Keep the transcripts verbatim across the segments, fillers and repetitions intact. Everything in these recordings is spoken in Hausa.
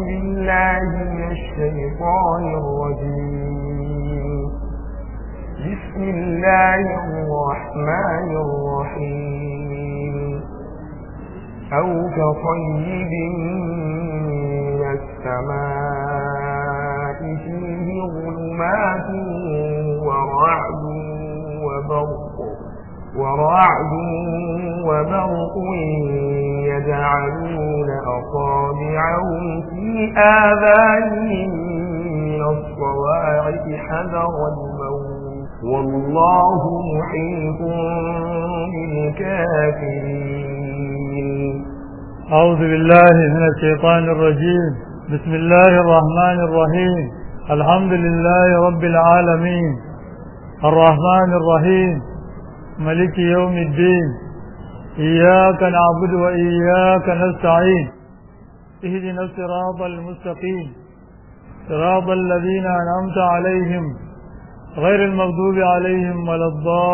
بالله من الشيطان الرجيم. بسم الله الرحمن الرحيم. أو كصيب من السماء فيه ظلمات ورعد وبرق ورعد وبرق يجعلون أصابعهم في آذانهم من الصواعق حذر الموت والله محيط بالكافرين. أعوذ بالله من الشيطان الرجيم. بسم الله الرحمن الرحيم. الحمد لله رب العالمين الرحمن الرحيم ملك يوم الدين. إياك نعبد وإياك نستعين. اهدنا الصراط المستقيم صراط الذين أنعمت عليهم غير المغضوب عليهم ولا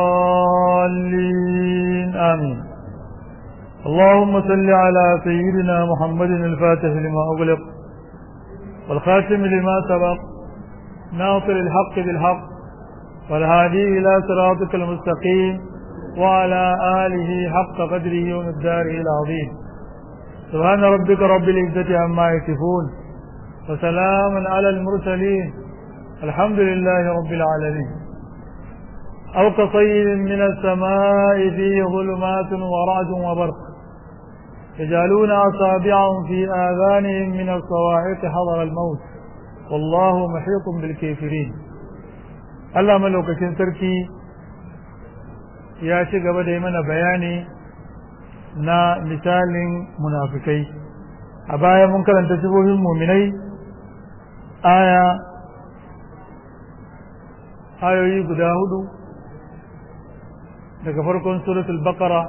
الضالين آمين. اللهم صل على سيدنا محمد الفاتح لما أغلق والخاتم لما سبق ناصر الحق بالحق والهادي إلى صراطك المستقيم وعلى آله حق قدره ومقداره العظيم. سبحان ربك رب العزة عما يصفون وسلام على المرسلين الحمد لله رب العالمين. أو كصيب من السماء فيه ظلمات ورعد وبرق يجعلون أصابعهم في آذانهم من الصواعق حذر الموت والله محيط بالكافرين. Allah malaukakin sarki ya ci gaba da yi mana bayani na misalin munafikai. A baya mun karanta sifofin muminai aya ayoyi guda hudu daga farkon suratul baqara,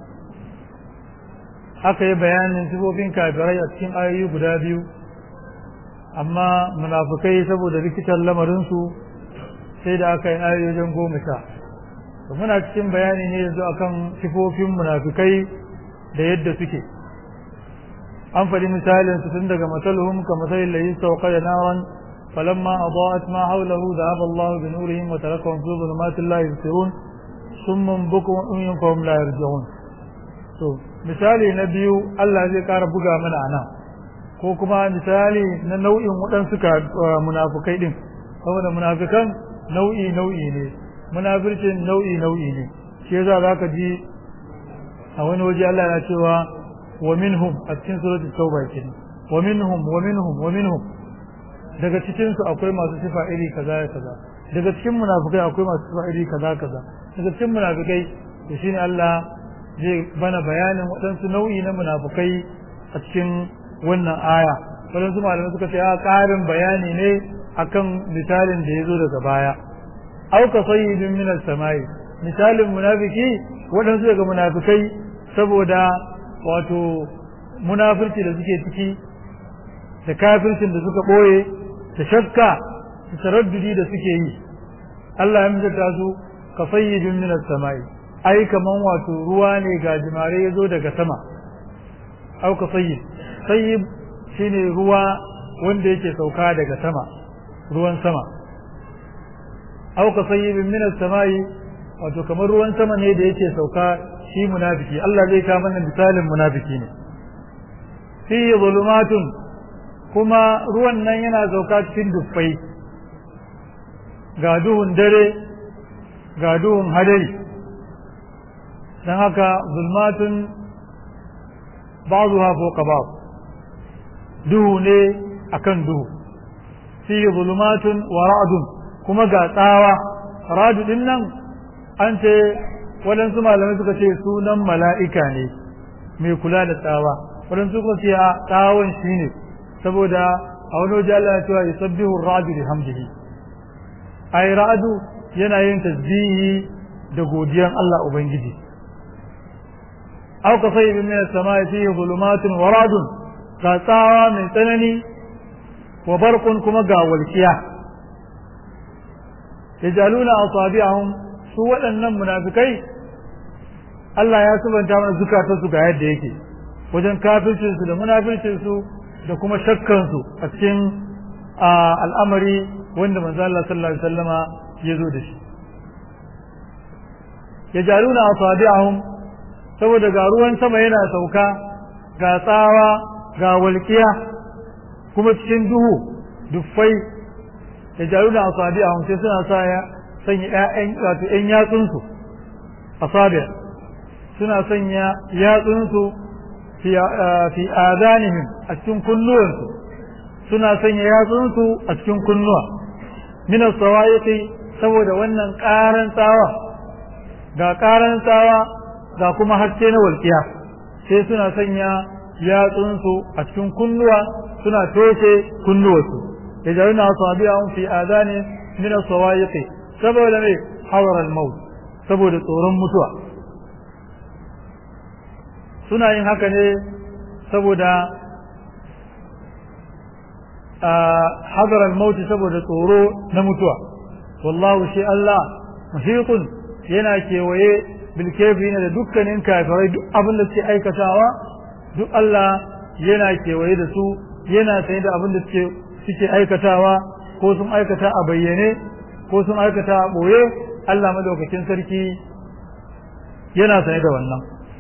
aka yi bayanin sifofin kafirai a cikin ayoyi guda biyu, amma munafikai saboda rikitar lamarinsu sai da aka yi ayoyin goma sha. Muna cikin bayani ne yanzu akan sifofin munafikai da yadda suke. An faɗi misalin su tun daga masaluhum ka masalin lahi sauka da naran falamma adaat ma hawlahu dhahaba Allahu bi nurihim wa tarakahum fi dhulumatin la yubsirun summun bukum umyun fahum la yarji'un. To misali na biyu Allah zai ƙara buga mana ana, ko kuma misali na nau'in waɗansu munafikai din, saboda munafikan nau'i nau'i ne, munafircin nau'i nau'i ne. Shi yasa zaka ji a wani waje Allah ya cewa wa minhum a cikin suratul tauba kenan, wa minhum wa minhum wa minhum, daga cikin su akwai masu sifa iri kaza kaza, daga cikin munafikai akwai masu sifa iri kaza kaza, daga cikin munafikai to shine Allah zai bana bayanin waɗansu nau'i na munafikai a cikin wannan aya. Waɗansu malamai suka ce a ƙarin bayani ne akan misalin da ya zo daga baya. Au ka sayyidin min as-samai, misalin munafiki waɗansu daga munafikai saboda wato munafirci da suke ciki da kafircin da suka ɓoye da shakka da taraddudi da suke yi, Allah ya misalta su ka sayyidin min as-samai, ai kaman wato ruwa ne ga jimare ya zo daga sama. Au ka sayyid, sayyid shine ruwa wanda yake sauka daga sama, ruwan sama. Au ka sayyibin min as-samai, wato kamar ruwan sama ne da yake sauka shi munafiki. Allah zai kawo mana misalin munafiki ne. Fi zulumatun, kuma ruwan nan yana sauka cikin dufai, ga duhun dare ga duhun hadari. Dan haka zulmatun ba'dha fawqa ba'd, duhu ne akan duhu. fi zulumatun wa ra'dun, kuma ga tsawa. Ra'du din nan an ce waɗansu malamai suka ce sunan mala'ika ne mai kula da tsawa, waɗansu suka ce a tsawon shi ne, saboda a wani waje Allah ya cewa yusabbihu ar-ra'du bihamdihi, ai ra'du yana yin tasbihi da godiyan Allah ubangiji. Aw ka sayyibin min as-sama'i fihi zulumatun wa ra'dun, ga tsawa mai tsanani wa barqun, kuma ga walkiya. yajaluna asabi'ahum, su waɗannan munafikai Allah ya subanta mana zukatansu ga yadda yake wajen kafircin su da munafircin su da kuma shakkansu a cikin al'amari wanda manzo Allah sallallahu alaihi wasallama ya zo da shi yajaluna asabi'ahum saboda ga ruwan sama yana sauka ga tsawa ga walqiya kuma cikin duhu dufai yajaluna asabi'ahum sai suna sa ya sanya ƴaƴan wato ƴan yatsunsu asabi' suna sanya yatsunsu fi fi adanihim a cikin kunnuwansu suna sanya yatsunsu a cikin kunnuwa min as-sawa'iqi saboda wannan ƙaran tsawa ga ƙaran tsawa ga kuma haske na walƙiya sai suna sanya yatsunsu a cikin kunnuwa suna toshe kunnuwarsu yajaluna asabi'ahum fi adani min as-sawa'iqi saboda mai hawar al-maut saboda tsoron mutuwa suna yin haka ne saboda hadar al-maut saboda tsoro na mutuwa wallahu shi Allah muhitun yana kewaye bil kafirin da dukkanin kafirai duk abin da suke aikatawa duk Allah yana kewaye da su yana sanye da abin da suke suke aikatawa ko sun aikata a bayyane ko sun aikata a boye Allah madaukakin sarki yana sanye da wannan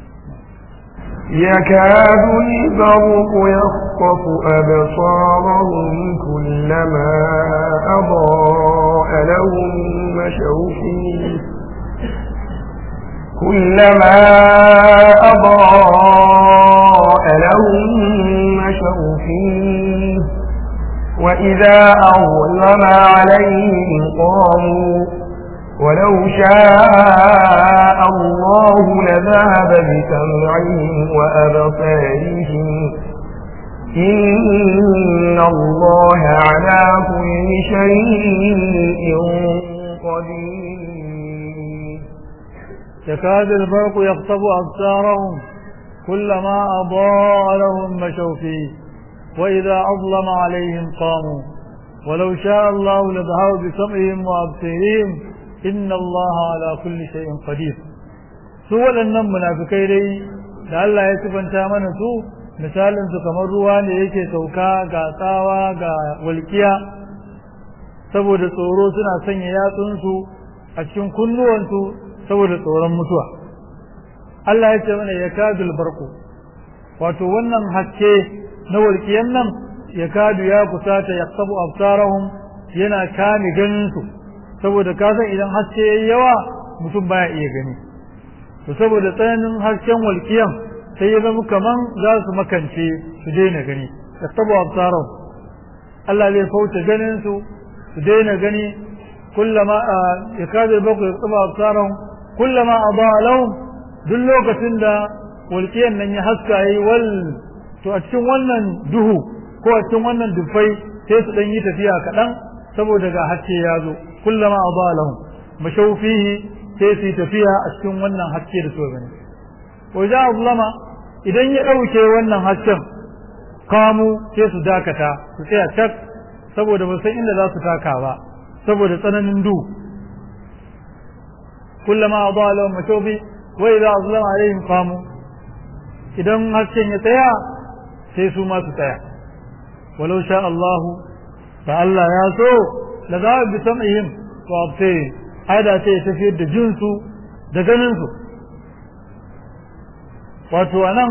يكاد البرق يخطف أبصارهم كلما أضاء لهم مشوا فيه كلما أضاء لهم مشوا فيه وإذا أظلم عليهم قاموا ولو شاء الله لذهب بسمعهم وأبصارهم إن الله على كل شيء قدير يكاد البرق يخطف أبصارهم كلما أضاء لهم مشوا فيه وإذا أظلم عليهم قاموا ولو شاء الله لذهب بسمعهم وأبصارهم إن الله على كل شيء قدير su waɗannan munafikai dai da Allah ya sifanta mana su misalin su kamar ruwa ne yake sauka ga tsawa ga walkiya saboda tsoro suna sanya yatsunsu a cikin kunnuwansu saboda tsoron mutuwa Allah ya ce mana yakadul barqu wato wannan haske na walkiyan nan yakadu ya kusata yaqtabu absarahum yana kame ganin su saboda ka san idan haske yayi yawa mutum baya iya gani to saboda tsananin hasken walkiyan sai ya zama kaman za su makance su daina gani yaqtabu absarahum Allah zai fauta ganin su su daina gani kullama yakadu baqu yaqtabu absarahum kullama adaa lahum duk lokacin da walkiyan nan ya haska yayi wal to a cikin wannan duhu ko a cikin wannan dufai sai su dan yi tafiya kaɗan saboda ga haske ya zo kullama adalahum mashaw fihi sai su tafiya a cikin wannan haske da so gani ko ja azlama idan ya dauke wannan hasken kamu sai su dakata su tsaya cak saboda ba san inda za su taka ba saboda tsananin duhu kullama adalahum mashaw fi wa idza azlama alaihim qamu idan hasken ya tsaya sai su ma su tsaya walau sha Allahu da Allah ya so la za bi sam'ihim wa absarihim hada sai tafiyar da jinsu da ganin su wato anan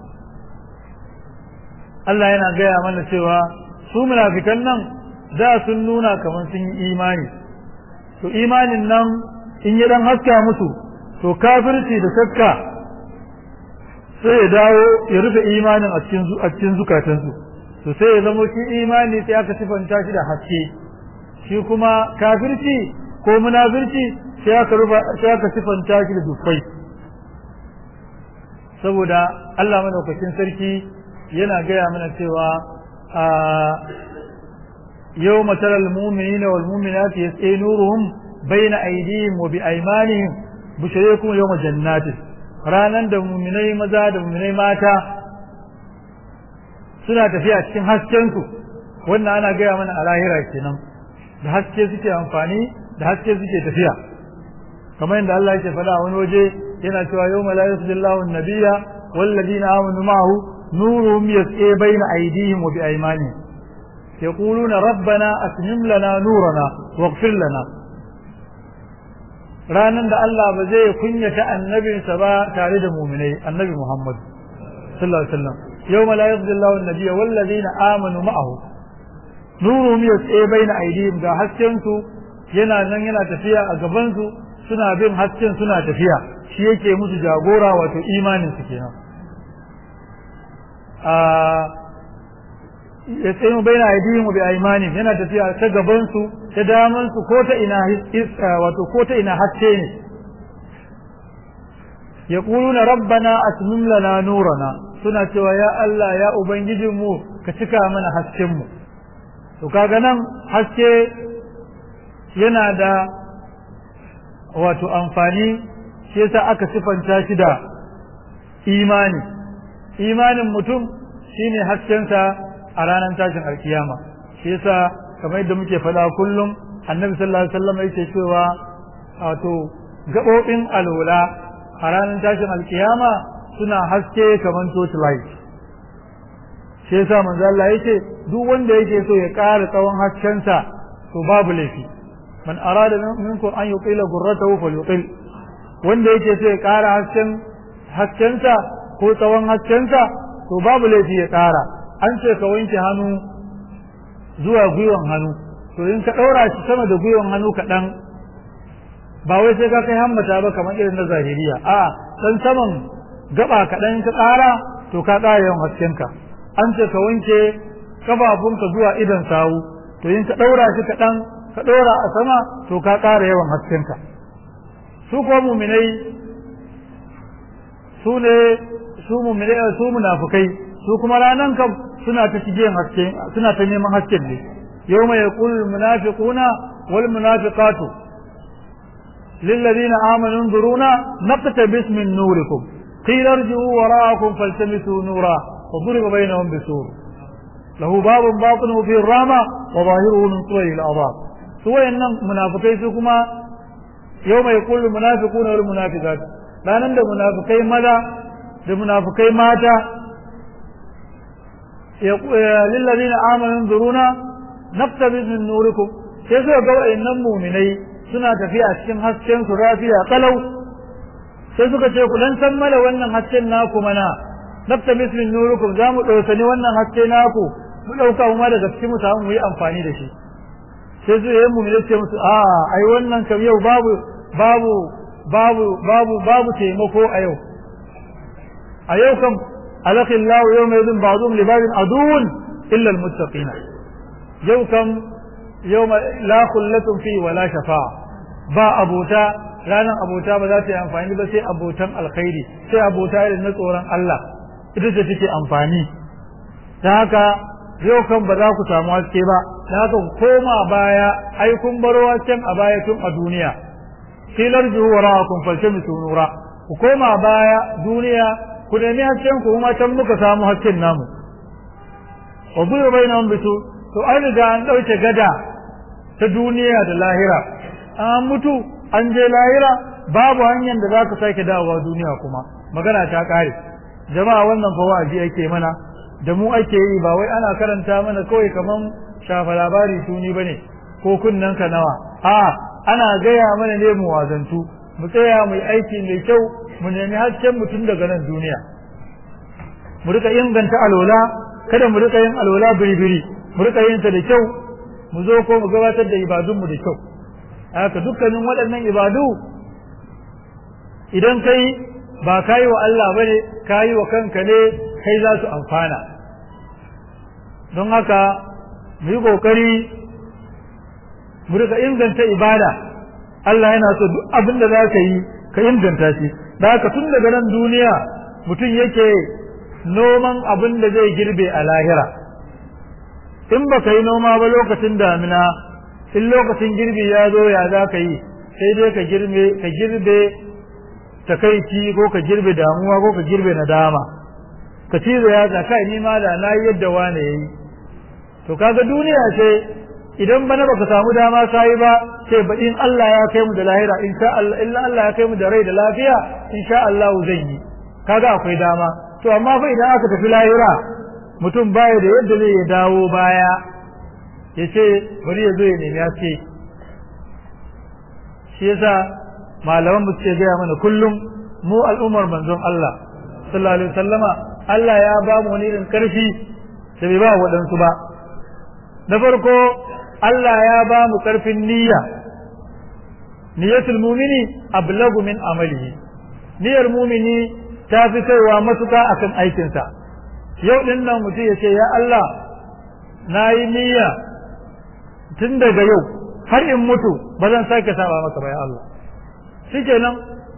Allah yana gaya mana cewa su munafikan nan da sun nuna kamar sun yi imani to imanin nan in ya dan haska musu to kafirci da shakka sai ya dawo ya rufe imanin a cikin a cikin zukatansu to sai ya zama shi imani sai aka sifanta shi da haske shi kuma kafirci ko munafirci sai aka rufa sai aka sifanta shi da dufai saboda Allah madaukakin sarki yana gaya mana cewa a yawma taral mu'minina wal mu'minati yas'a nuruhum bayna aydihim wa bi aymanihim bushaykum yawma jannatin ranan da mu'minai maza da mu'minai mata suna tafiya cikin hasken su wannan ana gaya mana a lahira kenan da haske suke amfani da haske suke tafiya kamar yadda Allah yake faɗa wani waje yana cewa yawma la yusdillahu an-nabiyya wal ladina amanu ma'ahu nuruhum yas'a bayna aydihim wa bi aymanihim yaquluna rabbana atmim lana nurana waghfir lana ranan da Allah ba zai kunyata annabinsa ba tare da mu'minai annabi Muhammad sallallahu alaihi wasallam yawma la yaghdi Allahu an-nabiyya wal ladina amanu ma'ahu nuruhum yas'a bayna aydihim ga hasken su yana nan yana tafiya a gaban su suna bin hasken suna tafiya shi yake musu jagora wato imanin su kenan a yas'a bayna aydihim wa bi aymanihim yana tafiya ta gaban su ta daman su ko ta ina wato ko ta ina haske ne yaquluna rabbana atmim lana nurana suna cewa ya Allah ya ubangijinmu ka cika mana hasken mu to kaga nan haske yana da wato amfani shi yasa aka sifanta shi da imani imanin mutum shine haskensa a ranar tashin alkiyama shi yasa kamar yadda muke faɗa kullum annabi sallallahu alaihi wasallam yake cewa wato gabobin alola a ranar tashin alkiyama suna haske kamar torchlight shi yasa manzo Allah yake duk wanda yake so ya ƙara tsawon haskensa to babu laifi man arada minkum an yuqila gurratahu falyuqil wanda yake so ya ƙara hasken haskensa ko tsawon haskensa to babu laifi ya ƙara an ce ka wanke hannu zuwa gwiwan hannu to in ka ɗaura shi sama da gwiwan hannu kaɗan ba wai sai ka kai hammata ba kamar irin na zahiriya a san saman gaba kaɗan ka ƙara to ka ƙara yawan haskenka an ce ka wanke kafafunka zuwa idon sawu to in ka ɗaura shi kaɗan ka ɗora a sama to ka ƙara yawan haskenka su ko muminai su ne su muminai su munafukai su kuma ranan kam suna ta cikin haske suna ta neman hasken ne yawma yaqulu almunafiquna wal munafiqatu lil ladina amanu anzuruna naqtabis min nurikum qila irji'u wara'akum faltamisu nura wa duriba bainahum bisur lahu babun batinuhu fihi ar-rahma wa zahiruhu min qawli al-adab su wayannan munafikai su kuma yawma yaqulu almunafiquna wal munafiqatu ranan da munafikai maza da munafikai mata للذين آمنوا انظرونا نقتبس من نوركم sai suka ga wayannan mu'minai suna tafiya cikin hasken su rafiya kalau sai suka ce ku dan san mana wannan hasken naku mana naqtabis min nurukum za mu dauka ne wannan haske naku mu dauka mu ma daga cikin mu samu mu yi amfani da shi sai su yayin mu'minai ce musu a ai wannan kam yau babu babu babu babu babu taimako a yau a yau kam ألقي الله يومئذ بعضهم لبعض عدو إلا المتقين يوم كم يوم لا خلة فيه ولا شفاعة با أبوتا رانا أبوتا بذات أنفاني بس أبوتا الخير سي أبوتا لنصورا الله إذا تتكي أنفاني تهكا yau kan ba za ku samu haske ba da haka koma baya ai kun baro hasken a baya tun a duniya kilar juhu wara'akum faltamisu nura ku koma baya duniya ku nemi hasken ku kuma can muka samu hasken namu wa buyu bainahum bisu to an riga an dauke gada ta duniya da lahira an mutu an je lahira babu hanyar da zaka sake dawowa duniya kuma magana ta kare jama'a wannan fa wa'azi ake mana da mu ake yi ba wai ana karanta mana kawai kaman shafa labari tuni bane ko kunnan ka nawa a ana gaya mana ne mu wazantu mu tsaya mu yi aiki mai kyau mu nemi hasken mutum daga nan duniya mu rika inganta alola kada mu rika yin alola biri-biri mu rika yin ta da kyau mu zo ko mu gabatar da ibadun mu da kyau haka dukkanin waɗannan ibadu idan kai ba kai wa Allah bane kai wa kanka ne kai za su amfana don haka mu yi kokari mu rika inganta ibada Allah yana so duk abin da za ka yi ka inganta shi da haka tun daga nan duniya mutum yake noman abin da zai girbe a lahira in ba ka yi noma ba lokacin damina in lokacin girbi ya zo ya za ka yi sai dai ka girbe ka girbe takaici ko ka girbe damuwa ko ka girbe nadama ka cizo ya za kai ni ma da na yi yadda wane yayi to kaga duniya ce idan bana baka samu dama kai ba sai baɗin Allah ya kai mu da lahira insha Allah illa Allah ya kai mu da rai da lafiya insha Allah zan yi kaga akwai dama to amma fa idan aka tafi lahira mutum baya da yadda zai ya dawo baya ya ce bari ya zo ya nemi haske. Shi yasa malaman mu suke gaya mana kullum mu al'ummar manzon Allah sallallahu alaihi wasallama Allah ya ba mu wani irin karfi da bai ba waɗansu ba. Na farko Allah ya ba mu karfin niyya, niyyatul mumini ablagu min amalihi, niyyar mumini ta fi kaiwa matuka akan aikinsa. Yau din nan mutum ya ce ya Allah na yi niyya tun daga yau har in mutu ba zan sake saba maka ba ya Allah, shikenan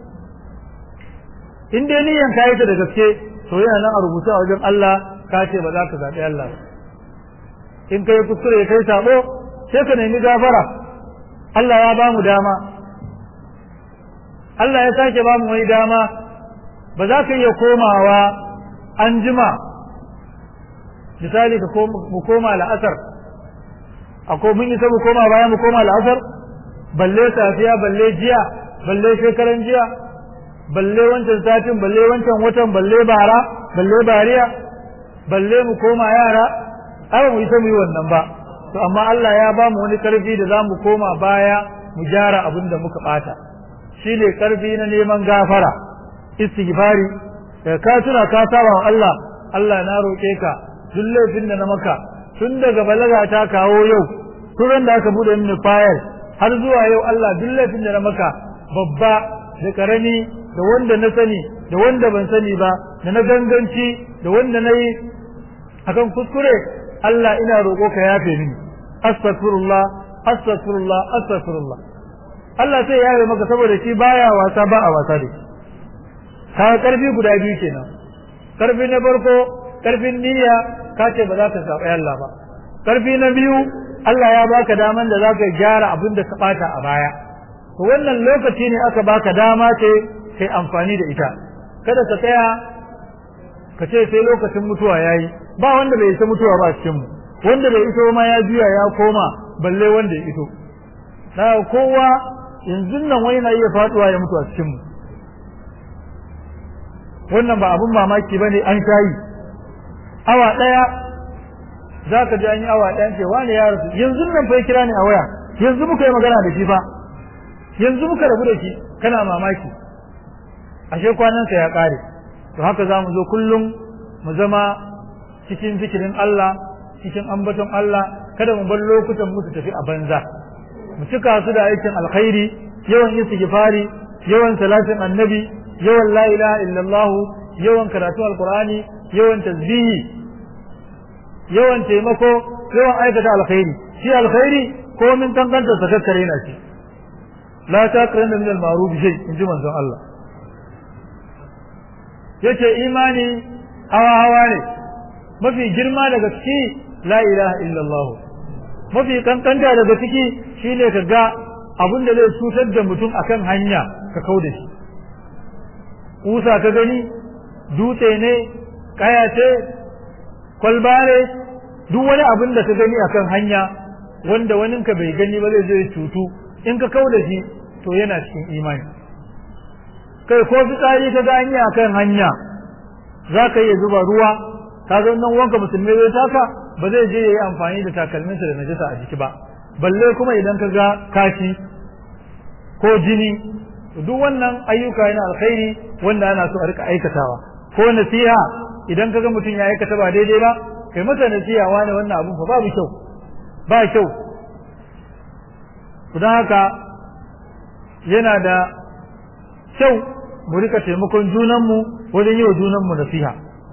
in dai niyyan ka yi ta da gaske to yana nan a rubuta a wajen Allah ka ce ba za ka zaɓi Allah ba. In kai kuskure kai sabo sai ka nemi gafara, Allah ya ba mu dama, Allah ya sake ba mu wani dama, ba za ka iya komawa an jima misali ka mu koma la'asar, akwai mun isa mu koma baya mu koma la'asar, balle safiya balle jiya balle shekaran jiya balle wancan satin balle wancan watan balle bara balle bariya balle mu koma yara, ai mu isa mu yi wannan ba. To amma Allah ya ba mu wani karfi da zamu koma baya mu gyara abin da muka bata, shine karfi na neman gafara, istighfari. Ka tuna ka saba wa Allah, Allah na roke ka duk laifin da na maka tun daga balaga ta kawo yau, tun da aka bude mini fayil har zuwa yau, Allah duk laifin da na maka babba da karami da wanda na sani da wanda ban sani ba, da na ganganci da wanda na yi akan kuskure, Allah ina roƙo ka yafe mini, astaghfirullah astaghfirullah astaghfirullah. Allah sai ya yafe maka saboda shi baya wasa ba a wasa da shi. Ka karfi guda biyu kenan, karfi na farko karfin niyya ka ce ba za ka saba Allah ba, karfi na biyu Allah ya baka daman da za ka gyara abin da ka bata a baya. To wannan lokaci ne aka baka dama ce kai amfani da ita, kada ka tsaya ka ce sai lokacin mutuwa yayi. Ba wanda bai isa mutuwa ba cikin mu, wanda bai iso ma ya juya ya koma, balle wanda ya iso. Da kowa yanzu nan wani na iya faduwa ya mutu a cikin mu, wannan ba abun mamaki bane, an shayi awa daya zaka ji an yi awa daya ce wani ya rasu, yanzu nan fa ya kira ni a waya, yanzu muka yi magana da shi fa, yanzu muka rabu da shi, kana mamaki ashe kwanansa ya kare. To haka za mu zo kullum mu zama cikin zikirin Allah, cikin ambaton Allah, kada mu bar lokutan mu su tafi a banza, mu cika su da aikin alkhairi, yawan istighfari, yawan salatin annabi, yawan la ilaha illallah, yawan karatu alqur'ani, yawan tasbihi, yawan taimako, yawan aikata alkhairi. Shi alkhairi ko min tanganta sakakkare na shi, la taqranu min al-ma'ruf shay, inji manzon Allah. Yace imani hawa hawa ne, mafi girma daga ciki la ilaha illallah, mafi kankanta daga ciki shine ka ga abin da zai cutar da mutum akan hanya ka kauda shi. Kusa ka gani, dutse ne, kaya ce, kwalba ne, duk wani abin da ka gani akan hanya wanda waninka bai gani ba zai zai cutu, in ka kauda shi to yana cikin imani. Kai ko fitsari ka ga hanya akan hanya za ka iya zuba ruwa, ka ga nan wanka musulmi zai taka, ba zai je yayi amfani da takalminsa da najasa a jiki ba, balle kuma idan ka ga kashi ko jini. Duk wannan ayyuka yana alkhairi wanda ana so a rika aikatawa. Ko nasiha, idan ka ga mutum ya aikata ba daidai ba, kai masa nasiha, wani wannan abun fa babu kyau, ba kyau. Don haka yana da kyau mu rika taimakon junanmu wajen yi wa junanmu nasiha.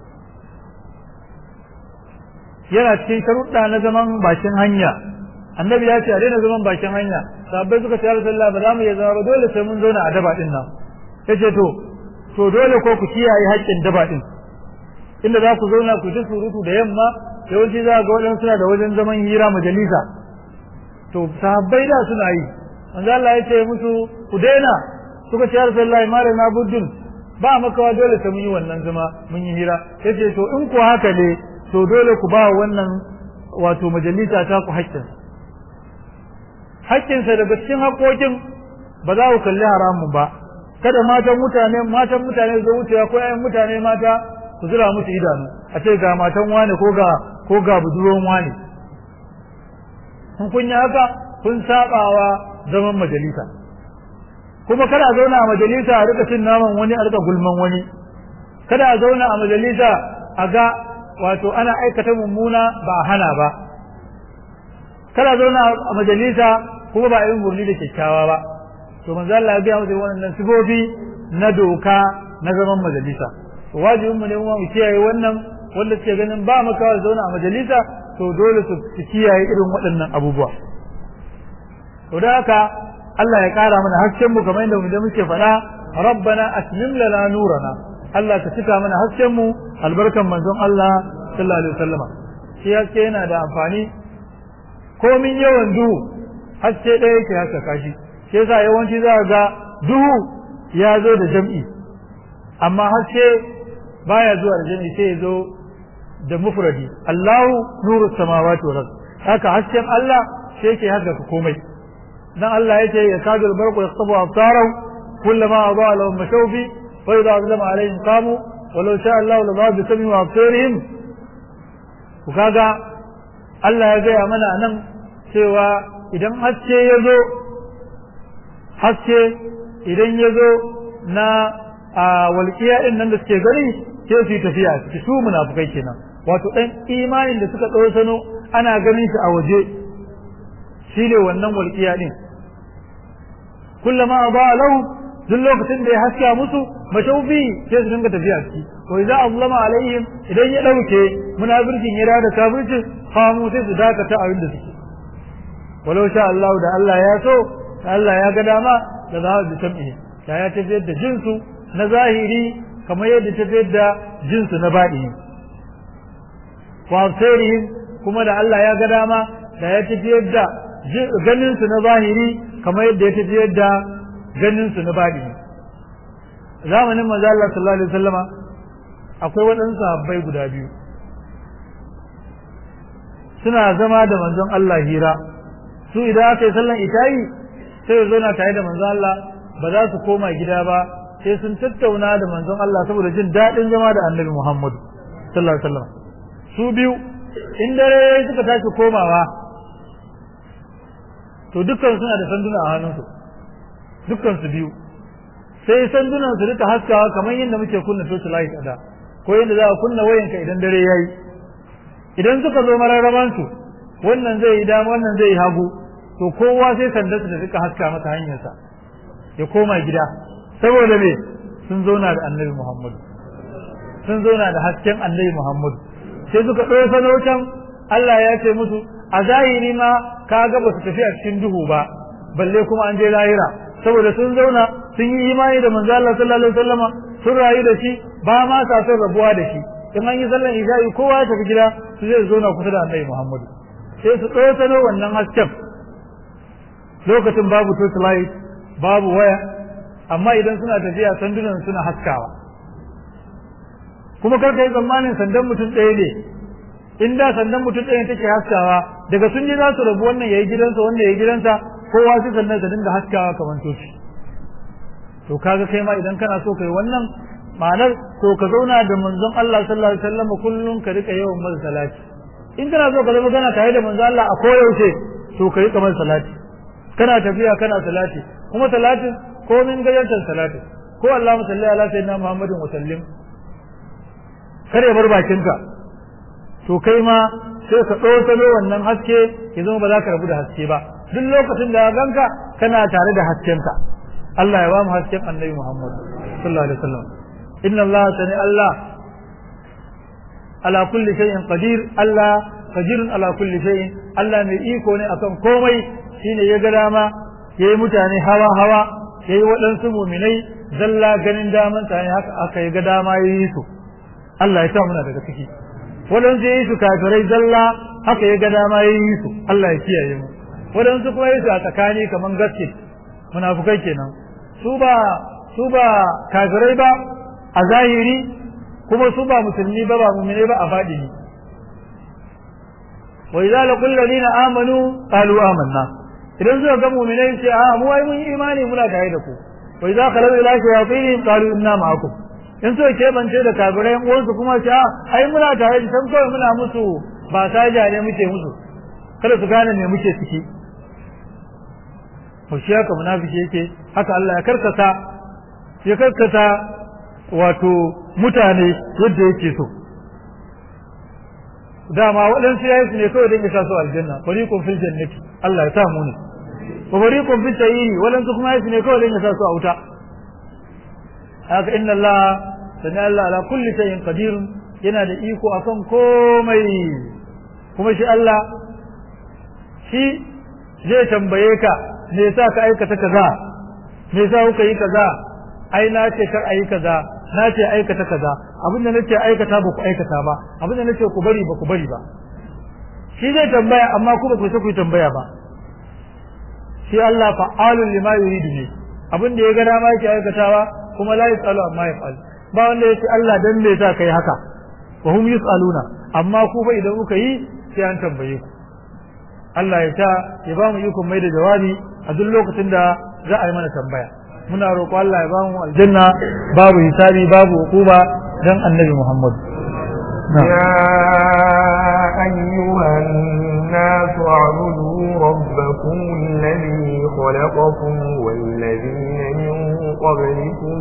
Yana cikin sharuɗa na zaman bakin hanya, annabi ya ce a daina zaman bakin hanya. Sahabbai suka ce ya Rasulullah ba za mu iya zama ba, dole sai mun zauna a daba din nan. Yace to to dole ko ku kiyaye haƙƙin daba din, inda za ku zauna ku ji surutu da yamma, yawanci za ga waɗansu suna da wajen zaman hira majalisa. To sahabbai da suna yi, manzo Allah ya ce musu ku daina, suka ce ya Rasulullah mare na buddun, ba makawa dole sai mun yi wannan zama mun yi hira. Yace to in ku haka ne to dole ku ba wannan wato majalisa ta ku haƙƙin haƙƙinsa daga cikin haƙƙoƙin ba za ku kalli haramun ba. Kada matan mutane matan mutane zo wucewa ko ƴaƴan mutane mata su zura musu idanu a ce ga matan wane ko ga ko ga budurwan wane. kun yi haka kun sabawa zaman majalisa. kuma kada a zauna a majalisa a rika cin naman wani a rika gulman wani, kada a zauna a majalisa a ga wato ana aikata mummuna ba a hana ba, kada a zauna a majalisa kuma ba a yi murni da kyakkyawa ba. to manzo Allah ya biya musu wannan sifofi na doka na zaman majalisa. to wajibin mu ne mu kiyaye wannan, wanda suke ganin ba mu kawai zauna a majalisa to dole su kiyaye irin waɗannan abubuwa. to da haka Allah ya kara mana hasken mu kamar yadda mu da muke faɗa, rabbana atmim lana nurana, Allah ka cika mana hasken mu albarkan manzon Allah sallallahu alaihi wasallam. shi haske yana da amfani, komin yawan duhu haske ɗaya yake haka kashi. shi yasa yawanci za ga duhu ya zo da jam'i, amma haske baya zuwa da jam'i, sai ya zo da mufradi. Allahu nuru samawati wal ard. haka hasken Allah sai yake haddaka komai. dan Allah yace ya kadul barqu yaqtabu absarahu kullama adaa lahum mashawfi wa idha azlama alaihim qamu walau sha'a Allah la dhahaba bi sam'i wa absarihim. kaga Allah ya gaya mana nan cewa idan haske ya zo haske idan ya zo na walƙiya ɗin nan da suke gani sai su yi tafiya su su munafukai kenan, wato ɗan imanin da suka ɗausano ana ganin shi a waje shi ne wannan walƙiya ɗin. kullama ba lahu duk lokacin da ya haska musu mashaufi sai su dinga tafiya ciki. wa idza azlama alaihim idan ya ɗauke munafircin ya da kafircin famu sai su dakata abin da suke. walau sha Allah da Allah ya so Allah ya ga dama da za su sam'i da ya tafiyar da jinsu na zahiri kamar yadda tafiyar da jinsu na baɗini. wa absarihim kuma da Allah ya ga dama da ya tafiyar da ganin su na zahiri kamar yadda ya tafiyar da ganin su na baɗini. zamanin manzo Allah sallallahu alaihi wasallama akwai waɗansu sahabbai guda biyu suna zama da manzon Allah hira. su idan aka yi sallan isha'i sai zo na tare da manzon Allah, ba za su koma gida ba sai sun tattauna da manzon Allah saboda jin daɗin zama da annabi Muhammad sallallahu alaihi wasallam. su biyu in dare suka tashi komawa to dukkan suna da sanduna a hannunsu, dukkan su biyu sai sandunan su rika haskawa kamar yadda muke kunna torch light a da, ko yadda za a kunna wayanka idan dare yayi. idan suka zo mararraban su wannan zai yi dama wannan zai yi hagu, to kowa sai sandarsa ta rika haska masa hanyarsa ya koma gida, saboda me sun zauna da annabi Muhammad, sun zauna da hasken annabi Muhammad. sai suka ɗaya sanautan Allah ya ce musu a zahiri ma ka ga ba su tafi a cikin duhu ba, balle kuma an je lahira, saboda sun zauna sun yi imani da manzo Allah sallallahu alaihi wasallama, sun rayu da shi ba ma sa son rabuwa da shi. in an yi sallan isha'i kowa ya tafi gida su zai zauna kusa da annabi Muhammad, sai su ɗaya sano wannan hasken. lokacin babu torch light babu waya, amma idan suna tafiya sandunan suna haskawa. kuma karka yi tsammanin sandan mutum ɗaya ne, in da sandan mutum ɗaya take haskawa daga sun ji za su rabu, wannan yayi gidansa wannan yayi gidansa, kowa sai sandan ta dinga haskawa kamar toshi. to kaga kai ma idan kana so kai wannan ma'anar to ka zauna da manzon Allah sallallahu alaihi wasallam kullun ka rika yawan masa salati. in kana so ka zama kana tare da manzon Allah a koyaushe to ka rika masa salati, kana tafiya kana salati, kuma salatin ko min gajantar salati ko Allahumma salli ala sayyidina Muhammadin wa sallim kare bar bakinka. to kai ma sai ka ɗaukano wannan haske ya zama ba za ka rabu da haske ba, duk lokacin da ganka kana tare da haskenka. Allah ya ba mu hasken annabi Muhammad sallallahu alaihi wasallam. inna Allah sani Allah ala kulli shay'in qadir, Allah qadirun ala kulli shay'in, Allah mai iko ne akan komai. shine ya ga dama yayi mutane hawa hawa, yayi waɗansu mu'minai zalla ganin daman ta ne haka aka yi ga dama yayi su. Allah ya sa muna daga ciki. waɗansu yayi su kafirai zalla haka ya ga dama yayi su, Allah ya kiyaye mu. waɗansu kuma yayi su a tsakani kaman gaske munafukai kenan, su ba su ba kafirai ba a zahiri, kuma su ba musulmi ba ba mu'minai ba a fadini. wa idza laqul ladina amanu qalu amanna, idan suka ga mu'minai sai a mu ai mun imani muna tare da ku. wa idza khalu ila shayatin qalu inna ma'akum, in so keɓance da kafirai yan uwansu kuma ce ai muna tare da san kawai muna musu ba saja ne muke musu kada su gane me muke ciki to shi haka munafiki yake haka Allah ya karkata ya karkata wato mutane yadda yake so dama waɗansu yayi su ne kawai don ya sa su aljanna fariqun fil jannati Allah ya sa mu ne wa fariqun fil sayyi waɗansu kuma yayi su ne kawai don ya sa su a wuta haka inna Allah sani Allah ala kulli shay'in qadir yana da iko akan komai kuma shi Allah shi zai tambaye ka me yasa ka aikata kaza me yasa kuka yi kaza ai na ce kar ayi kaza na ce aikata kaza abin da nace aikata ba ku aikata ba abin da nace ku bari ba ku bari ba shi zai tambaya amma ku ba ku sai ku tambaya ba shi Allah fa'alul lima yuridu ne abin da ya ga dama yake aikatawa kuma la yasalu amma yaf'al ba wanda yace Allah dan me yasa kai haka wa hum yusaluna amma ku fa idan kuka yi sai an tambaye ku Allah ya ta ya ba mu ikon mai da jawabi a duk lokacin da za a yi mana tambaya muna roƙo Allah ya ba mu aljanna babu hisabi babu hukuma dan annabi Muhammad ya ayyuhan nas a'budu rabbakum alladhi khalaqakum wal ladhina min qablikum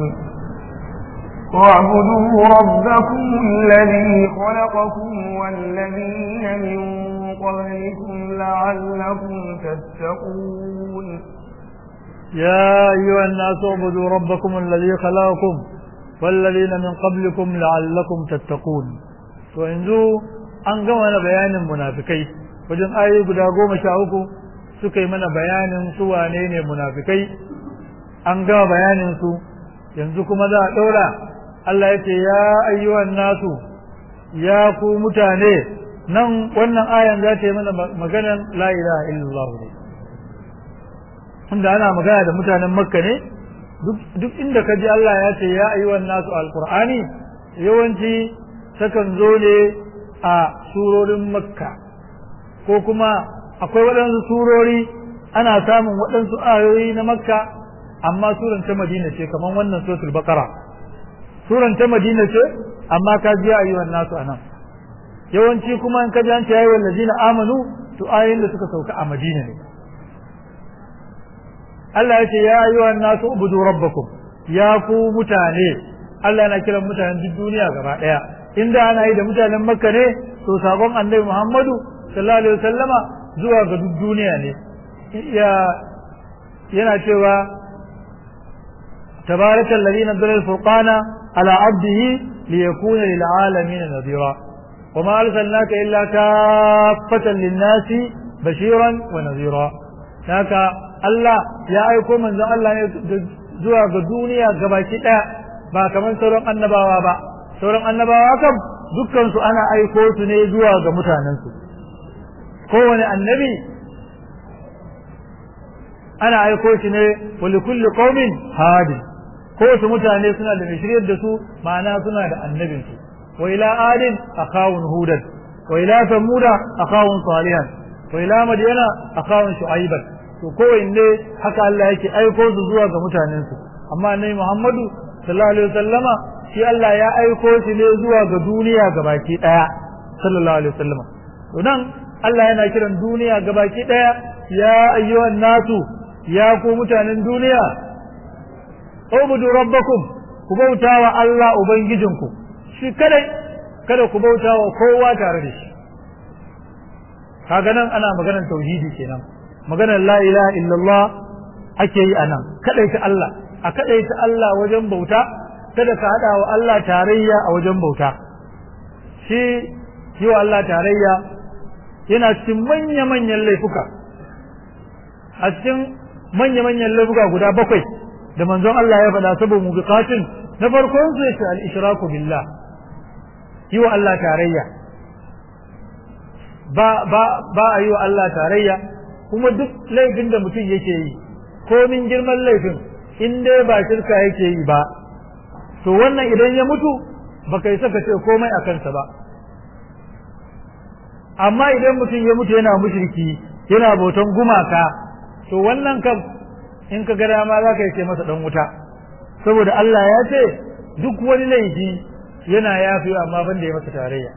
واعبدوا ربكم الذي خلقكم والذين من قبلكم لعلكم تتقون يا أيها الناس اعبدوا ربكم الذي خلقكم والذين من قبلكم لعلكم تتقون وإنذو أنقمنا بيان المنافقين وجن آية قد أقوم شاوكم سكي من بيان سوانين المنافقين أنقم بيان سو ينزكم ذا دورا Allah ya ce ya ayyuhan nasu ya ku mutane nan wannan ayan za ta yi mana maganan la ilaha illallah ne tunda ana magana da mutanen makka ne duk inda ka ji Allah ya ce ya ayyuhan nasu alqur'ani yawanci takan zo ne a surorin makka ko kuma akwai waɗansu surori ana samun waɗansu ayoyi na makka amma suran ta madina ce kamar wannan suratul baqara suran ta madina ce amma ka ji ayyuhan nasu anan yawanci kuma in ka ji an ce ayyuhal ladina amanu to ayoyin da suka sauka a madina ne Allah ya ce ya ayyuhan nasu ubudu rabbakum ya ku mutane Allah yana kiran mutanen duk duniya gaba daya inda ana yi da mutanen makka ne to sabon annabi Muhammadu sallallahu alaihi wasallama zuwa ga duk duniya ne ya yana cewa tabarakal ladina nazzala al-furqana على عبده ليكون للعالمين نذيرا وما أرسلناك إلا كافة للناس بشيرا ونذيرا هكا الله يا أيكم من ذا الله زوا الدنيا gabaki ɗaya ba kamar sauran annabawa ba sauran annabawa kam dukkan su ana aiko su ne zuwa ga mutanen su kowane annabi ana aiko shi ne wa likulli qaumin hadi ko su mutane suna da shiryar da su ma'ana suna da annabin su wa ila adin akawun hudan wa ila samuda akawun salihan wa ila madyana akawun shu'aiban to kowanne haka Allah yake aiko su zuwa ga mutanen su amma annabi Muhammadu sallallahu alaihi wasallama shi Allah ya aiko shi ne zuwa ga duniya gabaki daya sallallahu alaihi wasallama to nan Allah yana kiran duniya gabaki daya ya ayyuhan nasu ya ku mutanen duniya ubudu rabbakum ku bautawa Allah ubangijinku shi kadai kada ku bautawa kowa tare da shi kaga nan ana maganar tauhidi kenan maganar la ilaha illallah ake yi anan kadai ta Allah a kadai ta Allah wajen bauta kada ka hada wa Allah tarayya a wajen bauta shi yi wa Allah tarayya yana cikin manya-manyan laifuka a cikin manya-manyan laifuka guda bakwai da manzon Allah ya faɗa saboda mubiqatin na farkon su yace al-ishraku billah yi wa Allah tarayya ba ba ba a yi wa Allah tarayya kuma duk laifin da mutum yake yi komin girman laifin in dai ba shirka yake yi ba to wannan idan ya mutu baka yi saka ce komai a kansa ba amma idan mutum ya mutu yana mushriki yana bautan gumaka to wannan kam in ka ga dama za ka yi ce masa dan wuta saboda Allah ya ce duk wani laifi yana yafi amma banda ya masa tarayya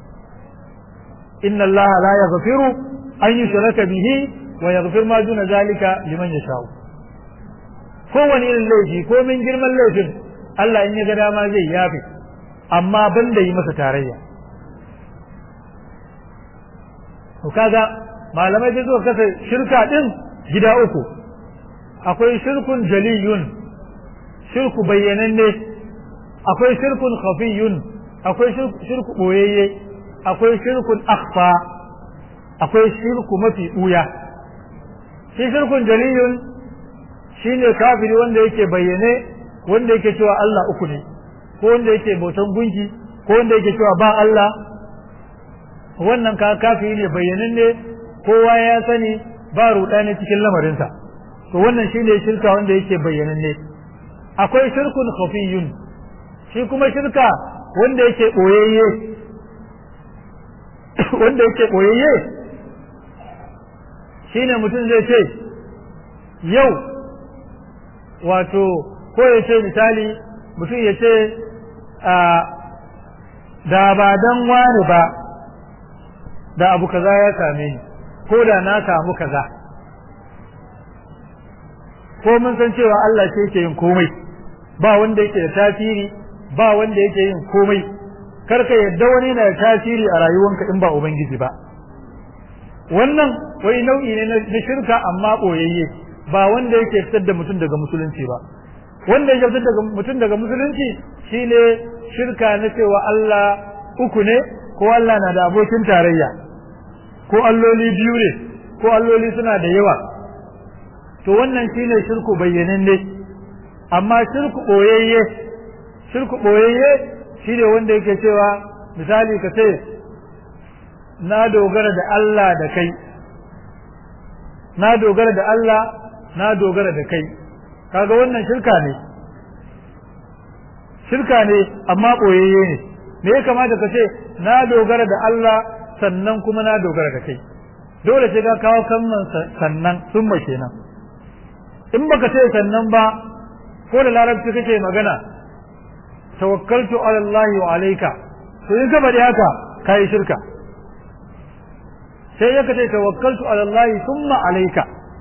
inna Allah la yaghfiru an yushraka bihi wa yaghfir ma duna zalika liman yasha kowane irin laifi ko min girman laifin Allah in ya ga dama zai yafi amma banda yi masa tarayya to kaga malamai da suka kasa shirka din gida uku akwai shirkun jaliyun shirku bayyananne akwai shirkun khafiyun akwai shirku boyayye akwai shirkun akhfa akwai shirku mafi buya shi shirkun jaliyun shine kafiri wanda yake bayyane wanda yake cewa Allah uku ne ko wanda yake bautan gunki ko wanda yake cewa ba Allah wannan ka kafiri ne bayyananne kowa ya sani ba rudani cikin lamarinsa to wannan shine shirka wanda yake bayyananne akwai shirkun khafiyun shi kuma shirka wanda yake boyayye wanda yake boyayye shine mutum zai ce yau wato ko ya ce misali mutum ya ce a da ba dan wani ba da abu kaza ya same ni ko da na samu kaza ko mun san cewa Allah ce yake yin komai ba wanda yake da tasiri ba wanda yake yin komai karka yadda wani na da tasiri a rayuwanka in ba ubangiji ba wannan wai nau'i ne na shirka amma boyayye ba wanda yake fitar da mutum daga musulunci ba wanda yake fitar da mutum daga musulunci shine shirka na cewa Allah uku ne ko Allah na da abokin tarayya ko alloli biyu ne ko alloli suna da yawa to wannan shine shirku bayyananne amma shirku boyayye shirku boyayye shine wanda yake cewa misali ka ce na dogara da Allah da kai na dogara da Allah na dogara da kai kaga wannan shirka ne shirka ne amma boyayye ne me ya kamata ka ce na dogara da Allah sannan kuma na dogara da kai dole sai ka kawo kalman sannan summa kenan in baka ce sannan ba ko da larabci kake magana tawakkaltu ala Allah wa alayka to in ka bari haka kai shirka sai ka ce tawakkaltu ala Allah thumma alayka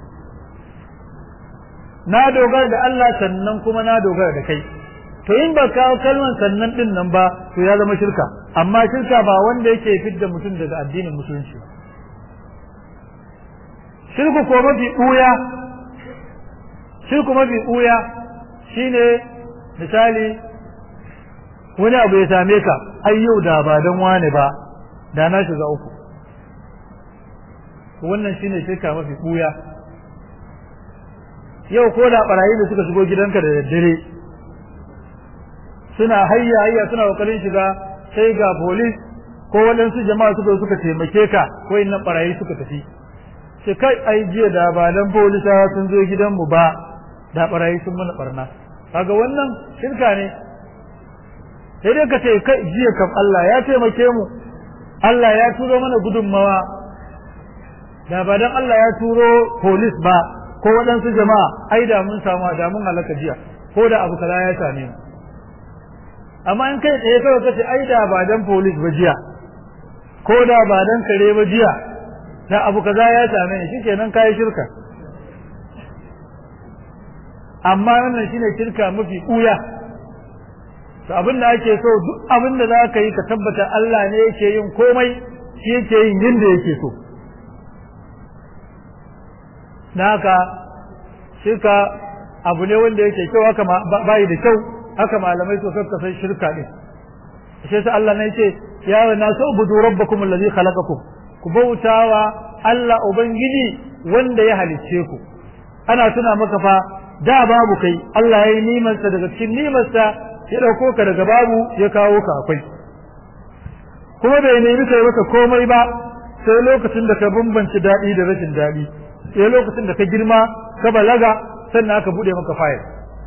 na dogara da Allah sannan kuma na dogara da kai to in ba kawo kalman sannan din nan ba to ya zama shirka amma shirka ba wanda yake fidda mutum daga addinin musulunci shirku ko mafi ɓuya shirku mafi ɓuya shine misali wani abu ya same ka ai yau da ba don wane ba da na shiga uku wannan shine shirka mafi ɓuya yau ko da barayi da suka shigo gidanka da daddare suna hayya hayya suna kokarin shiga sai ga police ko waɗansu jama'a suka suka taimake ka ko innan barayi suka tafi sai kai ai jiya da ba dan police sun zo gidanmu ba da barayi sun mana barna kaga wannan shirka ne sai dai ka ce kai jiya kam Allah ya taimake mu Allah ya turo mana gudunmawa da ba dan Allah ya turo police ba ko waɗansu jama'a ai da mun samu da mun halaka jiya ko da abu kaza ya same mu amma in kai tsaye kawai kace ai da ba dan police ba jiya ko da ba dan kare ba jiya da abu kaza ya same ni shikenan kai shirka amma wannan shine shirka mafi kuya to abin da ake so duk abin da za ka yi ka tabbata Allah ne yake yin komai shi yake yin yinda yake so naka shirka abu ne wanda yake kyau haka bai da kyau haka malamai su suka san shirka din sai sai Allah ne yace ya nasu ubudu rabbakum allazi khalaqakum ku bautawa Allah ubangiji wanda ya halicce ku ana tuna maka fa da babu kai Allah ya yi nimarsa daga cikin nimarsa ya dauko ka daga babu ya kawo ka akwai kuma bai nemi kai maka komai ba sai lokacin da ka bambance dadi da rashin dadi sai lokacin da ka girma ka balaga sannan aka bude maka fayil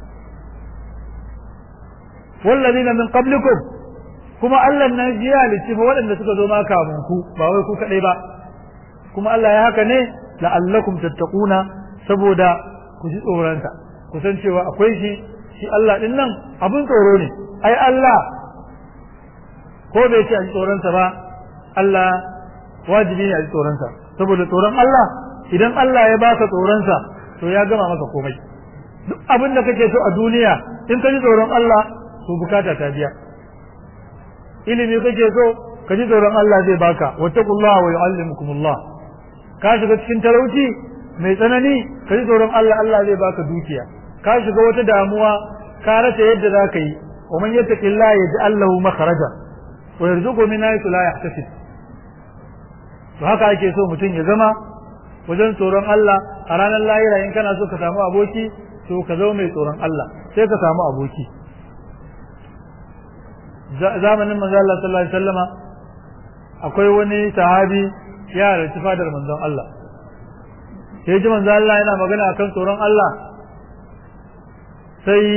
wallazina min qablikum kuma Allah nan ya halici ba waɗanda suka zo maka mun ku ba wai ku kadai ba kuma Allah ya haka ne la'allakum tattaquna saboda ku ji tsoronsa ku san cewa akwai shi shi Allah din nan abun tsoro ne ai Allah ko bai ce a ji tsoronsa ba Allah wajibi ne a ji tsoronsa saboda tsoron Allah idan Allah ya baka tsoronsa to ya gama maka komai duk abin da kake so a duniya in ka ji tsoron Allah to bukata ta biya ilimi kake so ka ji tsoron Allah zai baka wattaqullaha wa yu'allimukumullah ka shiga cikin talauci mai tsanani ka ji tsoron Allah Allah zai baka dukiya ka shiga wata damuwa ka rasa yadda za ka yi wa man yattaqillaha yaj'al lahu makhraja wa yarzuqhu min haythu la yahtasib to haka ake so mutum ya zama wajen tsoron Allah a ranar lahira in kana so ka samu aboki to ka zo mai tsoron Allah sai ka samu aboki zamanin manzo Allah sallallahu alaihi wasallama akwai wani sahabi ya halarci fadar manzon Allah sai ji manzo Allah yana magana akan tsoron Allah sai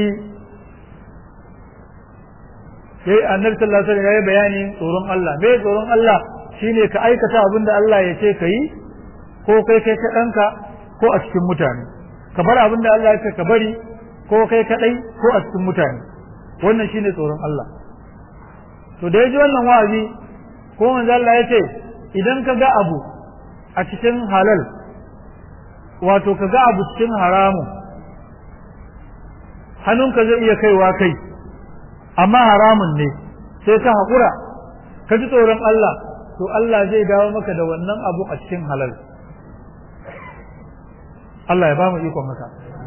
sai annabi sallallahu alaihi wasallam ya yi bayani tsoron Allah me tsoron Allah shine ka aikata abin da Allah ya ce ka yi ko kai kai kaɗanka ko a cikin mutane ka bar abin da Allah ya ce ka bari ko kai kaɗai ko a cikin mutane wannan shine tsoron Allah to da yaji wannan wa'azi ko manzo Allah ya ce idan ka ga abu a cikin halal wato ka ga abu cikin haramun hannunka zai iya kaiwa kai amma haramun ne sai ka haƙura ka ji tsoron Allah to Allah zai dawo maka da wannan abu a cikin halal Allah ya ba mu ikon haka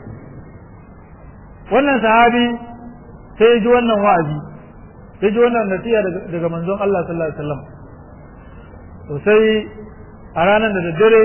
wannan sahabi sai ya ji wannan wa'azi ya ji wannan nasiha daga manzon Allah sallallahu alaihi wasallam to sai a ranar da daddare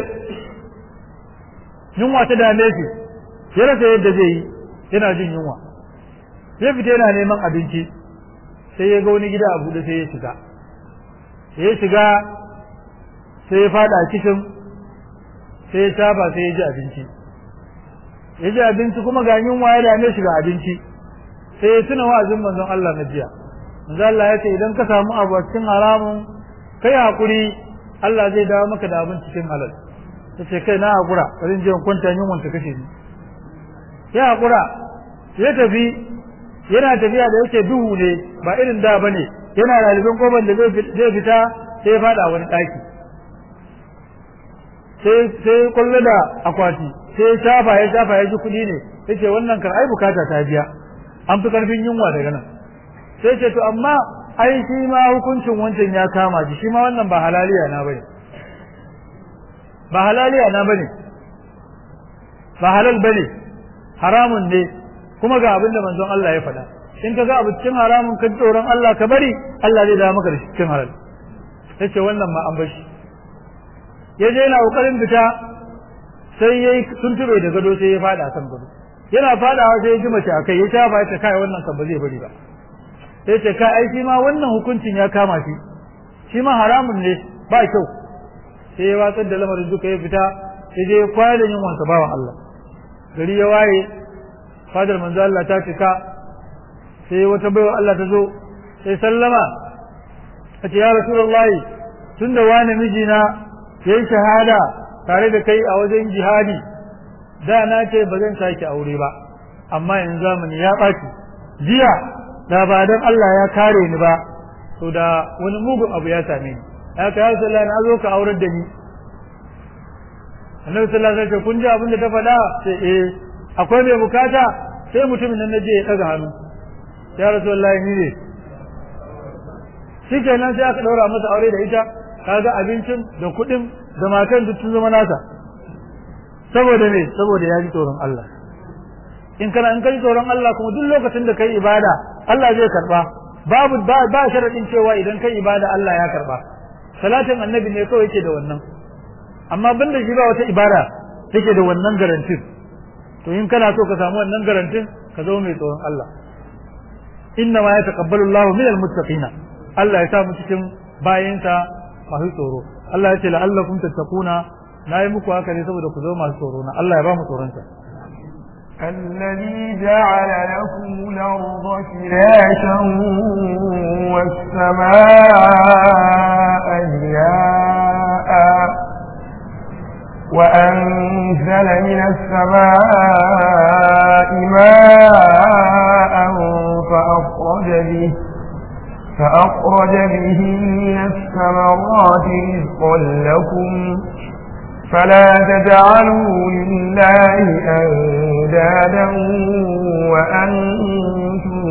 yunwa ta dame shi ya rasa yadda zai yi yana jin yunwa ya fita yana neman abinci sai ya ga wani gida a buɗe sai ya shiga sai ya shiga sai ya fada cikin sai ya shafa sai ya ji abinci ya ji abinci kuma ga yunwa ya dame shi ga abinci sai ya tuna wa'azin manzon Allah na jiya manzon Allah ya ce idan ka samu abu a cikin haramun kai hakuri Allah zai dawo maka da abin cikin halal yace kai na hakura bari in je in kwanta yunwan ta kashe ni ya hakura ya tafi yana tafiya da yake duhu ne ba irin da bane yana lalibin koban da zai fita sai ya fada wani daki sai sai kullu da akwati sai ya shafa ya shafa ya ji kudi ne yace wannan kan ai bukata ta biya an fi karfin yunwa daga nan sai ce to amma ai shi ma hukuncin wancan ya kama shi shi ma wannan ba halaliya na bane ba halaliya na bane ba halal bane haramun ne kuma ga abin da manzon Allah ya faɗa in ka ga abu cikin haramun ka tsoron Allah ka bari Allah zai dawo maka da cikin halal yace wannan ma an bashi ya je yana kokarin fita sai yayi tuntube da gado sai ya fada kan gado yana fadawa sai ya ji mace akai ya ta ba ta kai wannan kan ba zai bari ba sai ce kai ai shi ma wannan hukuncin ya kama shi shi ma haramun ne ba kyau sai ya watsar da lamarin duka ya fita sai je kwaya da yin wansa bawan Allah gari ya waye fadar manzo Allah ta cika sai wata baiwa Allah ta zo sai sallama tace ya rasulullahi tunda wani mijina yayi shahada tare da kai a wajen jihadi da na ce ba zan sake aure ba amma yanzu zamani ya baki jiya da ba dan Allah ya kare ni ba to da wani mugun abu ya same ni haka ya sallallahu na zo ka aurar da ni Annabi sallallahu alaihi wasallam kun ji abin da ta faɗa sai eh akwai mai bukata sai mutumin nan naje ya daga hannu ya rasulullahi ni ne shikenan sai aka daura masa aure da ita kaga abincin da kuɗin da matan duk sun zama nasa saboda me saboda ya ji tsoron Allah in kana in kai tsoron Allah kuma duk lokacin da kai ibada Allah zai karba babu ba, ba sharadin cewa idan kai ibada Allah ya karba salatin annabi ne kawai yake da wannan amma banda shi ba wata ibada take da wannan garantin to in kana so ka samu wannan garantin ka zo mai tsoron Allah inna ma yataqabbalu Allahu minal muttaqina Allah ya sa mu cikin bayinsa masu tsoro Allah ya ce la'allakum tattaquna nayi muku haka ne saboda ku zo masu tsoro na Allah ya ba mu tsoron sa الذي جعل لكم الأرض فراشا والسماء ضياء وأنزل من السماء ماء فأخرج به فأخرج به من الثمرات رزقا لكم فلا تجعلوا لله أندادا وأنتم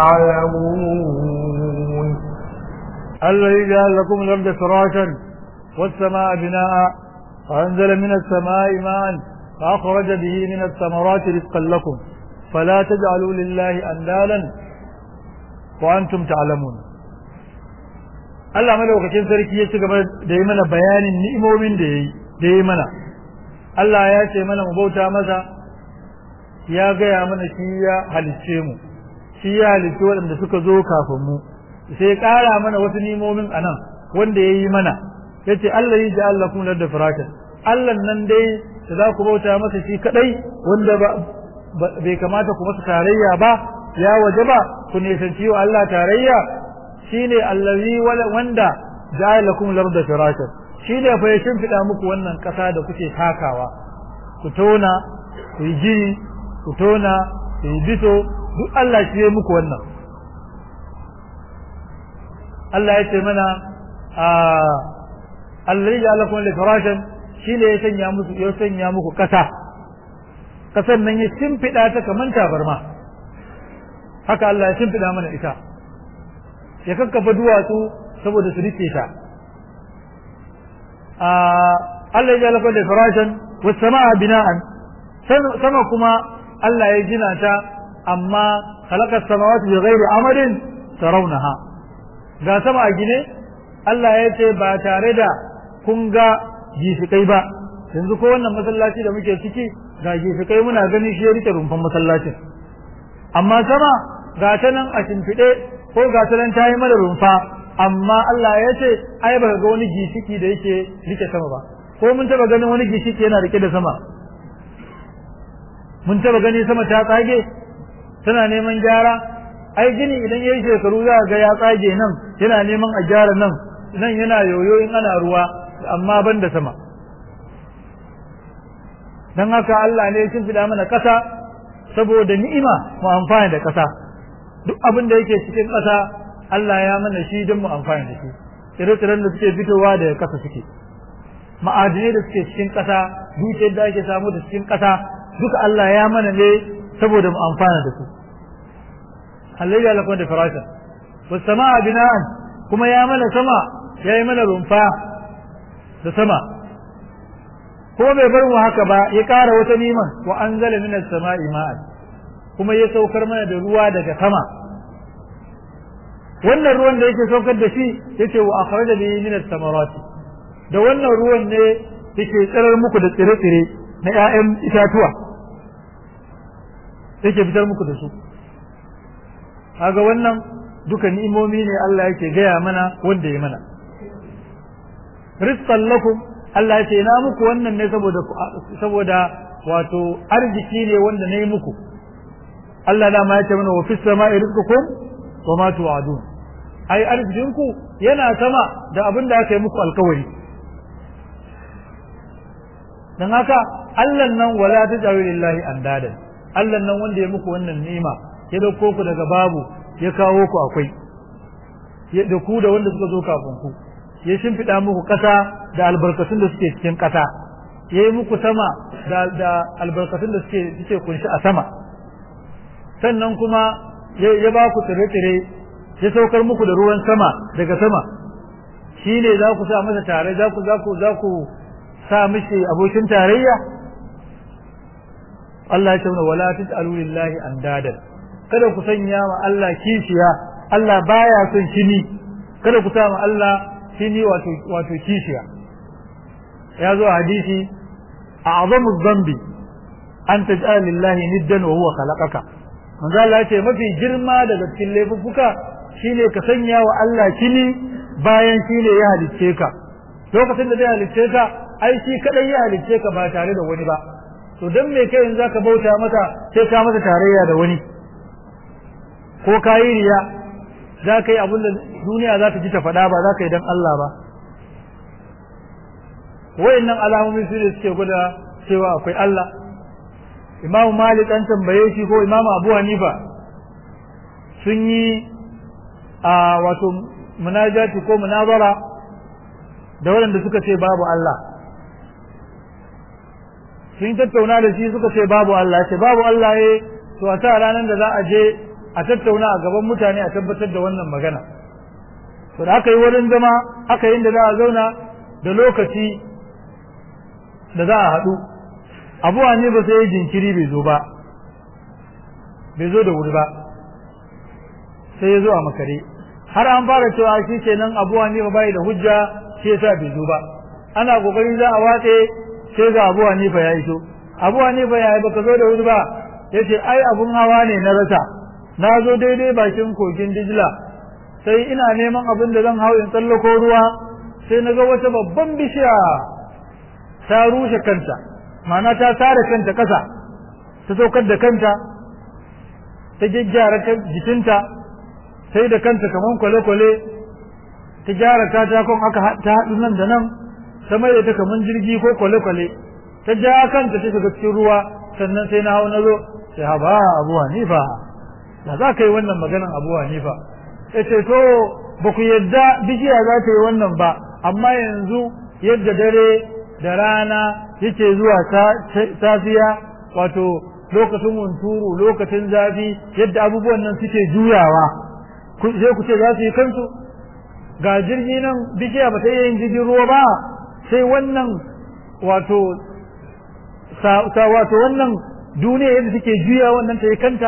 تعلمون. الذي جعل لكم الأرض فراشا والسماء بناء وأنزل من السماء ماء فأخرج به من الثمرات رزقا لكم فلا تجعلوا لله أندادا وأنتم تعلمون. Allah madaukakin sarki ya ci gaba da yi mana bayanin ni'imomin da yayi da yi mana. Allah ya ce mana mu bauta masa, ya gaya mana shi ya halicce mu, shi ya halicce waɗanda suka zo kafin mu, sai ya ƙara mana wasu ni'imomin anan wanda ya yi mana. Ya ce Allah yi ja'al lakum ladda firashan, Allah nan dai da za ku bauta masa shi kadai wanda bai kamata ku masa tarayya ba, ya waje ba ku nisanci wa Allah tarayya. Shine allazi wanda ja'ala lakum larda firashan, shine fa ya shimfida muku wannan kasa da kuke takawa, ku tona ku yi gini, ku tona ku yi bito, duk Allah shi ya muku wannan. Allah ya ce mana allazi ja'ala lakum firashan, shine ya sanya muku ya sanya muku kasa, kasan nan ya shimfida ta kaman tabarma, haka Allah ya shimfida mana ita, ya kakkafa duwatsu saboda su rike ta. Allah ya jalaka da farashan was samaa bina'an, sama kuma Allah ya gina ta amma khalaqa as-samawati bi ghairi amadin tarawnaha, ga sama a gine Allah ya ce ba tare da kun ga gishikai ba. Yanzu ko wannan masallaci da muke ciki ga gishikai muna gani shi ya rike rumfan masallacin, amma sama ga ta nan a shimfiɗe ko ga ta ta yi mana rumfa, amma Allah ya ce ai ba ga wani gishiki da yake rike sama ba. Ko mun taba ganin wani gishiki yana rike da sama? Mun taba gani sama ta tsage tana neman gyara? Ai gini idan yayi shekaru za ga ya tsage nan yana neman a gyara nan, nan yana yoyo in ana ruwa, amma ban da sama. Dan haka Allah ne ya shimfiɗa mana ƙasa saboda ni'ima mu amfana da ƙasa. Duk abin da yake cikin ƙasa Allah ya mana shi don mu amfani da shi. Tsire-tsiren da suke fitowa daga ƙasa suke, ma'adinai da suke cikin ƙasa, dukiyar da ake samu da cikin ƙasa, duka Allah ya mana ne saboda mu amfana da su. Allah ya lafa da farasha was samaa bina'an, kuma ya mana sama, ya yi mana rumfa da sama. Ko bai bar mu haka ba, ya ƙara wata niman wa anzala minas sama'i ma'an, kuma ya saukar mana da ruwa daga sama. Wannan ruwan da yake saukar da shi yake wa akhraja bihi min as-samarati, da wannan ruwan ne yake tsirar muku da tsire-tsire na ƴaƴan itatuwa, yake fitar muku da su. Kaga wannan duka ni'imomi ne Allah yake gaya mana wanda ya mana. Rizqan lakum, Allah ya ce na muku wannan ne saboda saboda wato arziki ne wanda na yi muku. Allah da ma ya ce mana wa fis sama'i rizqukum wa ma tu'adun, ai arzikinku yana sama da abin da aka yi muku alkawari. Dan haka Allah nan wala tajawu lillahi andadan, Allah nan wanda ya muku wannan ni'ima, ya dauko ku daga babu ya kawo ku akwai, ya da ku da wanda suka zo kafin ku, ya shimfiɗa muku ƙasa da albarkatun da suke cikin ƙasa, ya yi muku sama da, da albarkatun da suke suke kunshi a sama, sannan kuma ya ba ku tsire-tsire, ya saukar muku da ruwan sama daga sama. Shi ne za ku sa masa tare, za ku za ku za ku sa mishi abokin tarayya. Allah ya ce wala taj'alu lillahi andadan, kada ku sanya wa Allah kishiya. Allah baya son kini, kada ku sa wa Allah kini wato wato kishiya. Ya zo a hadisi a'zamu dhanbi an taj'ala lillahi niddan wa huwa khalaqaka. Manzo Allah ya ce mafi girma daga cikin laifuka shine ka sanya wa Allah kini bayan shine ya halicce ka. Lokacin da zai halicce ka, ai shi kadai ya halicce ka ba tare da wani ba. To dan me kai in zaka bauta masa sai ka masa tarayya da wani? Ko kai riya, za ka yi abin da duniya za ta ji ta faɗa, ba za ka yi dan Allah ba. Wayannan alamomi su ne suke gwada cewa akwai Allah. Imam Malik an tambaye shi ko Imam Abu Hanifa, sun yi a wato munajati ko munazara da waɗanda suka ce babu Allah sun tattauna da shi suka ce babu Allah ce babu Allah eh to a ta ranar da za a je a tattauna a gaban mutane a tabbatar da wannan magana to da aka yi wurin zama aka yi da za a zauna da lokaci da za a haɗu Abu Hanifa sai ya jinkiri bai zo ba bai zo da wuri ba sai ya zo a makare har an fara cewa shi kenan Abu Hanifa bai da hujja shi yasa bai zo ba ana kokarin za a watse sai ga Abu Hanifa ya iso Abu Hanifa ya yi baka zo da wuri ba yace ai abun hawa ne na rasa na zo daidai bakin kogin Dijla sai ina neman abin da zan hau in tsallako ruwa sai na ga wata babban bishiya ta rushe kanta ma'ana ta tare kanta kasa ta saukar da kanta ta gyaggyara jikinta sai da kanta kaman kwale-kwale ta gyara katakon aka ta haɗu nan da nan ta mai da ta kaman jirgi ko kwale-kwale ta ja kanta ta shiga cikin ruwa sannan sai na hau na zo sai haba Abu Hanifa da za ka yi wannan maganan Abu Hanifa ya ce to ba ku yadda bishiya za ta yi wannan ba amma yanzu yadda dare da rana yake zuwa safiya wato lokacin hunturu lokacin zafi yadda abubuwan nan suke juyawa sai ku ce za su yi kansu ga jirgi nan bishiya ba ta yi yin jirgin ruwa ba sai wannan wato sa wato wannan duniya yadda suke juya wannan ta yi kanta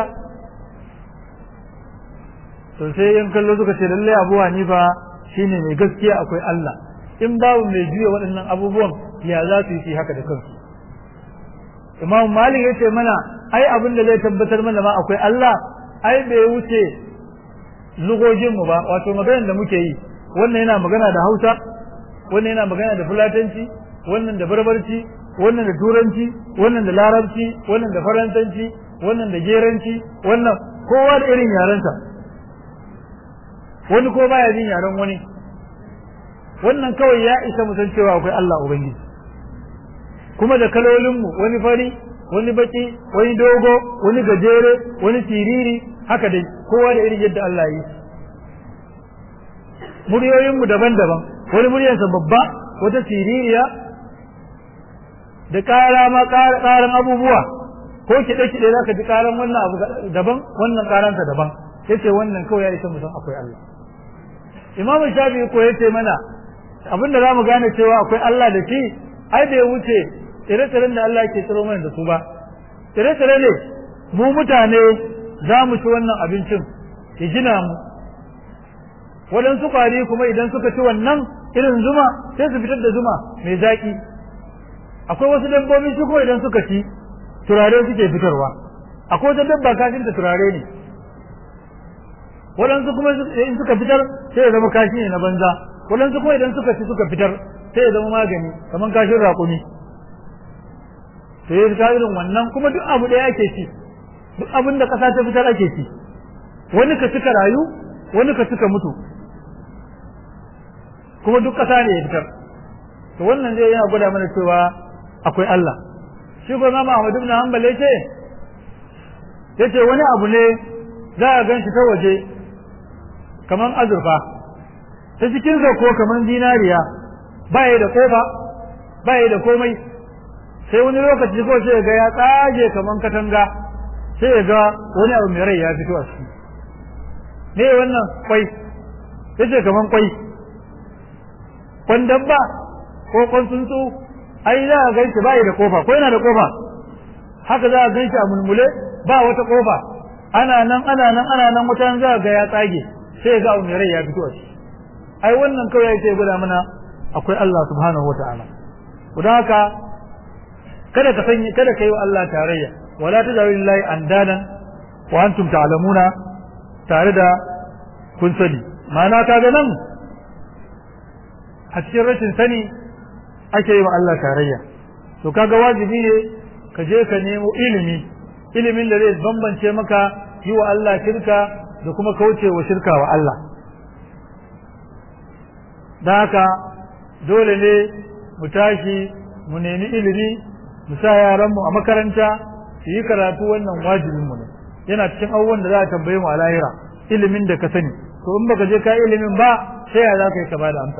to sai yan kallo suka ce lalle Abu Hanifa shine mai gaskiya akwai Allah in babu mai juya waɗannan abubuwan ya za su yi haka da kansu Imam Malik ya ce mana ai abin da zai tabbatar mana ma akwai Allah ai bai wuce lugogin mu ba wato maganar da muke yi wannan yana magana da Hausa wannan yana magana da Fulatanci wannan da Barbarci wannan da Turanci wannan da Larabci wannan da Faransanci wannan da Geranci wannan kowa da irin yarensa wani ko baya jin yaren wani wannan kawai ya isa mu san cewa akwai Allah ubangiji kuma da kalolin mu wani fari wani baki wani dogo wani gajere wani siriri haka dai kowa da irin yadda Allah yi muryoyin mu daban-daban wani muryarsa babba wata siririya da ƙara ma ƙaran abubuwa ko kiɗe-kiɗe za ka ji ƙaran wannan abu daban wannan ƙaransa daban yace wannan kawai ya isa mu san akwai Allah Imam Shafi'i ko yace mana abinda zamu gane cewa akwai Allah da shi ai bai wuce tsire-tsiren da Allah ke tsiro mana da su ba tsire-tsire ne mu mutane za mu ci wannan abincin ya gina mu waɗansu kwari kuma idan suka ci wannan irin zuma sai su fitar da zuma mai zaƙi akwai wasu dabbobi su kuma idan suka ci turare suke fitarwa akwai wata dabba kashin ta turare ne waɗansu kuma in suka fitar sai ya zama kashi ne na banza waɗansu kuma idan suka ci suka fitar sai ya zama magani kamar kashin raƙumi to ya fita irin wannan kuma duk abu ɗaya ake ci duk abin da ƙasa ta fitar ake ci wani ka cika rayu wani ka cika mutu kuma duk ƙasa ne ya fitar to wannan zai yana gwada mana cewa akwai Allah shi ko Imam Ahmad ibn Hanbal yace yace wani abu ne za a gan shi ta waje kaman azurfa ta cikin sa ko kaman zinariya baya da kofa baya da komai sai wani lokaci ko sai ga ya tsage kaman katanga sai ya ga wani abu mai rai ya fito a ciki ne wannan kwai yace kaman kwai kwan dabba ko kwan tsuntsu ai za a ganshi bai da kofa ko yana da kofa haka za a ganshi a mulmule ba wata kofa ana nan ana nan ana nan mutan za ga ya tsage sai ga mai rai ya fito a ciki ai wannan kawai yake gwada mana akwai Allah subhanahu wataala don haka kada ka sanya kada kai wa Allah tarayya wala tajalu lillahi andadan wa antum ta'lamuna tare da kun sani ma'ana kaga nan a cikin rashin sani ake yi wa Allah tarayya to kaga wajibi ne ka je ka nemo ilimi ilimin da zai bambance maka yi wa Allah shirka da kuma kauce wa shirka wa Allah da haka dole ne mu tashi mu nemi ilimi mu sa yaranmu a makaranta su yi karatu wannan wajibin mu ne yana cikin abubuwan da za a tambaye mu a lahira ilimin da ka sani to in baka je ka ilimin ba sai ya zaka yi ka bada amsa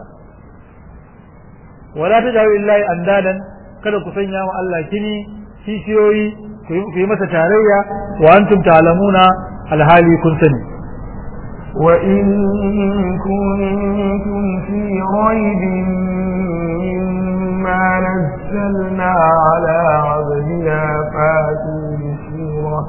wala tajawu illahi andadan kada ku sanya wa Allah kini kishiyoyi ku yi masa tarayya wa antum ta'lamuna alhali kun sani wa in kuntum fi raybin mimma nazzalna ala 'abdina fatu bi surah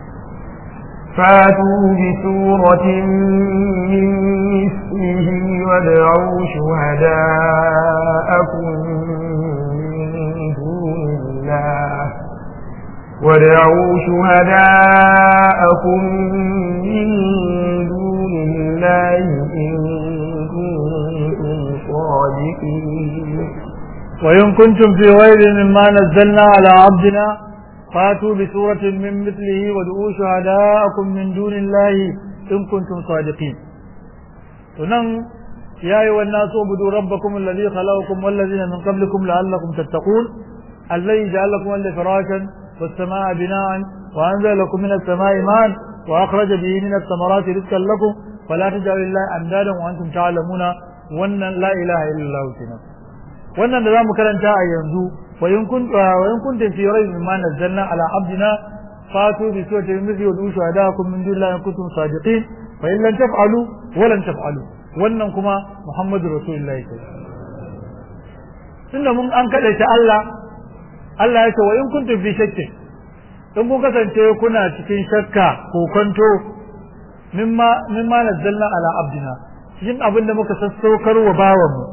فاتوا بسورة من مثله وادعوا شهداءكم من دون الله وادعوا شهداءكم من دون الله إن كنتم صادقين وإن كنتم في ريب مما نزلنا على عبدنا فاتوا بسورة من مثله وادعوا شهداءكم من دون الله إن كنتم صادقين ونن يا أيها الناس اعبدوا ربكم الذي خلقكم والذين من قبلكم لعلكم تتقون الذي جعل لكم الأرض فراشا والسماء بناء وأنزل لكم من السماء ماء وأخرج به من الثمرات رزقا لكم فلا تجعلوا لله أندادا وأنتم تعلمون وأن لا إله إلا الله تعالى وأن نظام كرنتا ينزو وإن كنت وإن كنت في ريب مما نزلنا على عبدنا فاتوا بسورة مثله وادعوا شهداءكم من دون الله إن كنتم صادقين فإن لم تفعلوا ولن تفعلوا wannan kuma Muhammadu Rasulullahi sallallahu alaihi wasallam tunda mun an kadaita Allah Allah ya ce wa in kuntum fi shakkin in kun kasance kuna cikin shakka ko kwanto mimma mimma nazzalna ala abdina cikin abin da muka sassaukar wa bawan mu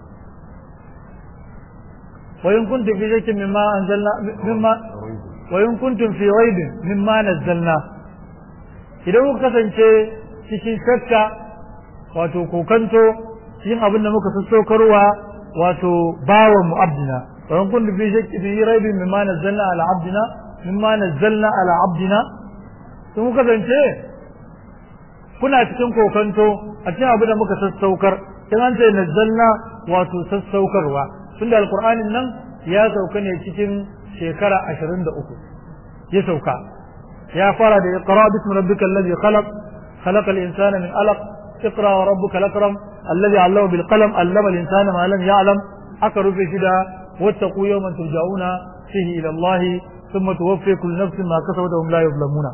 wa in kuntum fi shakkin mimma anzalna mimma wa in kuntum fi raibin mimma nazzalna idan kun kasance cikin shakka wato kokanto cikin abin da muka sassaukarwa wato bawan mu abdina وإن كنت في شك في ريب مما نزلنا على عبدنا مما نزلنا على عبدنا ثم كذا انت kuna cikin kokanto a cikin abin da muka sassaukar kin an ce nazzalna wato sassaukarwa tunda alqur'anin nan ya sauka ne cikin shekara ashirin da uku ya sauka ya fara da iqra bismi rabbikal ladhi khalaq khalaqal insana min alaq iqra wa rabbukal akram alladhi 'allama bil qalam 'allama al insana ma lam ya'lam aka rufe shi da واتقوا يوما ترجعون فيه إلى الله ثم توفي كل نفس ما كسبت وهم لا يظلمون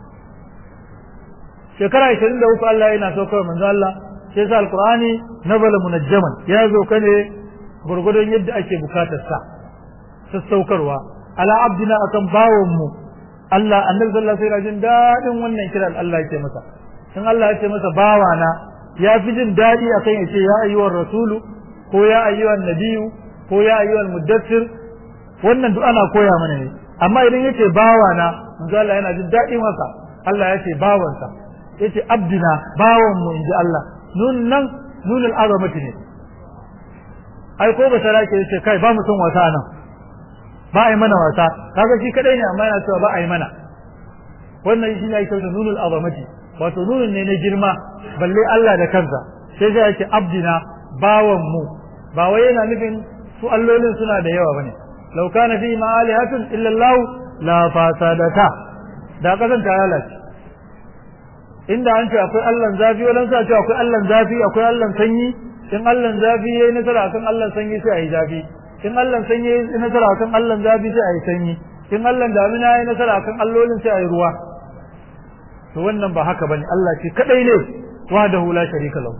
شكرا عشرين ده وقال الله إنا سوكر من ذا الله شيسا القرآن نبل منجما يا ذو كان غرغدون يد أشي بكات الساعة سسوكر على عبدنا أكم باوم الله النبي صلى الله عليه وسلم داد ونن كرا الله يتي مسا إن الله يتي مسا باوانا يا في جن دادي أكين يتي يا أيها الرسول هو يا أيها النبي ko ya ayyuhal muddathir wannan duk ana koya mana ne amma idan yace bawa na manzo Allah yana jin daɗi masa Allah yace bawansa yace abdina bawan mu inji Allah nun nan nunul azamati ne ai ko ba sarake yace kai ba mu son wasa nan ba ai mana wasa kaga shi kadai ne amma yana cewa ba ai mana wannan shi ne yake nunul azamati wato nunun ne na girma balle Allah da kansa sai ya ce abdina bawan mu ba wai yana nufin su allolin suna da yawa bane law kana fi ma alihatun illa Allah la fasadata da kasan ta lalace inda an ce akwai Allah zafi wannan sa ce akwai Allah zafi akwai Allah sanyi in Allah zafi yayi nasara akan Allah sanyi sai ayi zafi in Allah sanyi yayi nasara akan Allah zafi sai ayi sanyi in Allah damina yayi nasara akan allolin sai ayi ruwa to wannan ba haka bane Allah ce kadai ne wahdahu la sharika lahu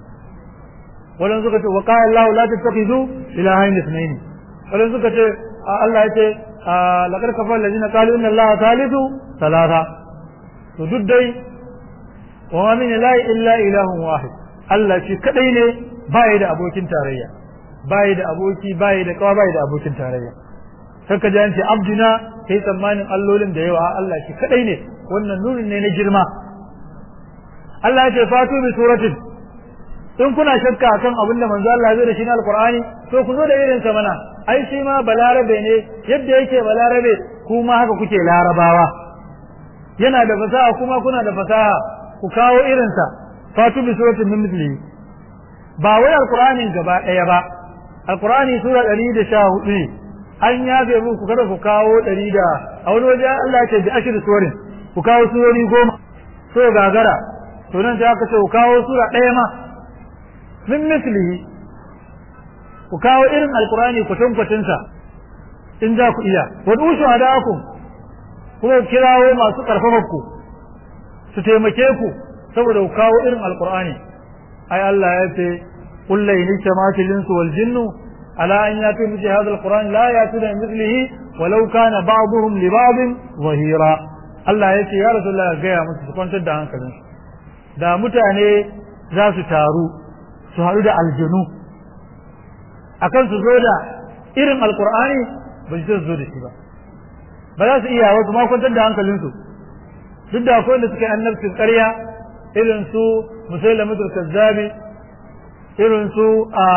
wannan suka ce wa qala Allah la tattakhidhu ilahayn ithnayn wannan suka ce Allah ya ce laqad kafara alladhina qalu inna Allah thalithu thalatha to duk dai wa ma min ilahi illa ilahun wahid Allah shi kadai ne bai da abokin tarayya bai da aboki bai da kawa bai da abokin tarayya saka ji an ce abdina kai tsammanin allolin da yawa Allah shi kadai ne wannan nurin ne na girma Allah ya ce fatu bi suratin in kuna shakka akan abin da manzo Allah zai da shi na alqur'ani to ku zo da irin sa mana ai shi ma balarabe ne yadda yake balarabe kuma haka kuke larabawa yana da fasaha kuma kuna da fasaha ku kawo irin sa fatu bi suratin min mithli ba wai alqur'anin gaba daya ba alqur'ani sura ɗari da sha hudu ne an yafe muku kada ku kawo ɗari da a wani waje Allah ya ce bi ashir suwarin ku kawo surori goma so gagara to nan sai aka ce ku kawo sura ɗaya ma min mislihi ku kawo irin alqur'ani kwatan kwatinsa in za ku iya wa dushu hadakum kuma kirawo masu karfafa ku su taimake ku saboda ku kawo irin alqur'ani ai Allah ya ce qul la in jama'atil insu wal jinnu ala an yatu bi hadha alqur'an la yatuna mithlihi walau kana ba'dhum li ba'd zahira Allah ya ce ya rasulullah ga ya musu su kwantar da hankalin da mutane za su taru su haɗu da aljanu akan su zo da irin alqur'ani ba su zo da shi ba ba za su iya wasu ma kwantar da hankalinsu duk da akwai da suka yi annabcin ƙarya irin su musailamatul kazzabi irin su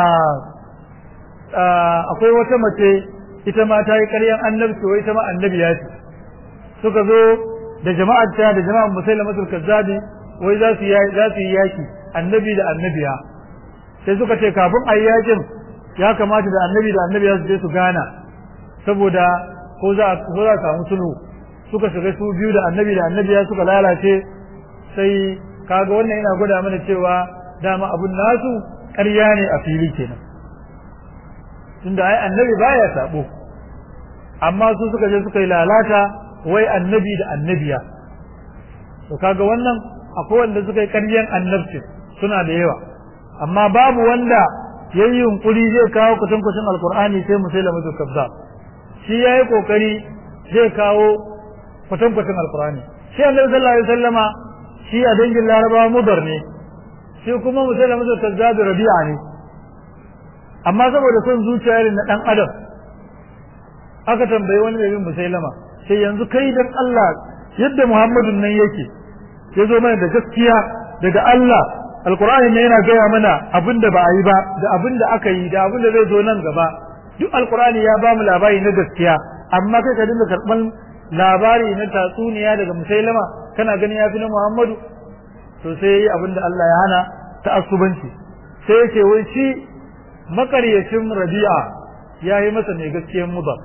akwai wata mace ita ma ta yi ƙaryan annabci wai ita ma annabiya ce suka zo da jama'ar ta da jama'ar musailamatul kazzabi wai za su yi yaki annabi da annabiya sai suka ce kafin a yi yakin ya kamata da annabi da annabiya su je su gana saboda ko za ko za samu sulhu suka shiga su biyu da annabi da annabiya suka lalace sai kaga wannan yana gwada mana cewa dama abun nasu ƙarya ne a fili kenan tunda ai annabi baya sabo amma su suka je suka yi lalata wai annabi da annabiya to kaga wannan akwai wanda suka yi ƙaryan annabci suna da yawa amma babu wanda yayi yunkuri zai kawo kutankucin alqur'ani sai musailamatul kazzab shi yayi kokari zai kawo kutankucin alqur'ani shi annabi sallallahu alaihi wasallama shi a dangin larabawa mudar ne shi kuma musailamatul kazzab rabi'a ne amma saboda son zuciya na dan adam aka tambayi wani mai bin musailama sai yanzu kai dan Allah yadda Muhammadun nan yake ya zo mana da gaskiya daga Allah alqur'ani ne yana gaya mana abinda ba a yi ba da abinda aka yi da abinda zai zo nan gaba duk alqur'ani ya ba mu labari na gaskiya amma kai ka dinga karban labari na tatsuniya daga musailama kana gani ya fi na Muhammadu to sai yayi abinda Allah ya hana ta'assubanci sai yake wai shi makaryacin Rabi'a yayi masa mai gaskiyar mudar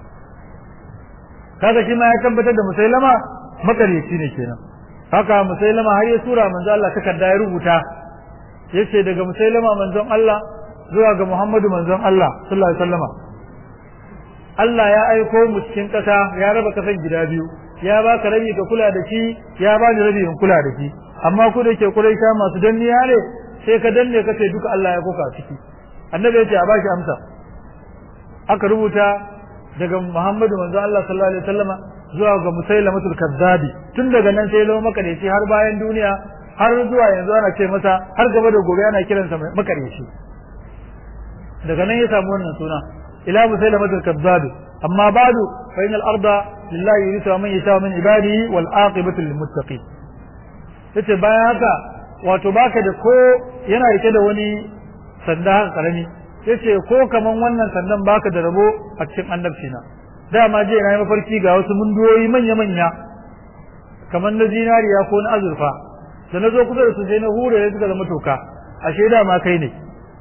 kaga shi ma ya tabbatar da musailama makaryaci ne kenan haka musailama har ya tura manzo Allah takarda ya rubuta yace daga musailama manzon Allah zuwa ga Muhammadu manzon Allah sallallahu alaihi wasallama Allah ya aiko mu cikin kasa ya raba kasan gida biyu ya baka rabi ka kula da shi ya bani rabi in kula da shi amma ku da ke Quraisha masu danniya ne sai ka danne ka ce duka Allah ya koka ciki annabi yace a bashi amsa aka rubuta daga Muhammadu manzo Allah sallallahu alaihi wasallama zuwa ga Musailamatul Kaddabi tun daga nan sai lawo makareci har bayan duniya har zuwa yanzu ana ce masa har gaba da gobe ana kiransa makareci daga nan ya samu wannan suna ila Musailamatul Kaddabi amma ba'du fa innal arda lillahi yurithu man yasha min ibadihi wal aqibatu lil muttaqin yace bayan haka wato baka da ko yana rike da wani sanda haka karami yace ko kaman wannan sandan baka da rabo a cikin annabci na dama je na yi mafarki ga wasu munduyoyi manya manya kaman na zinariya ko na azurfa da nazo kusa da su sai na hure ya suka zama toka ashe dama kai ne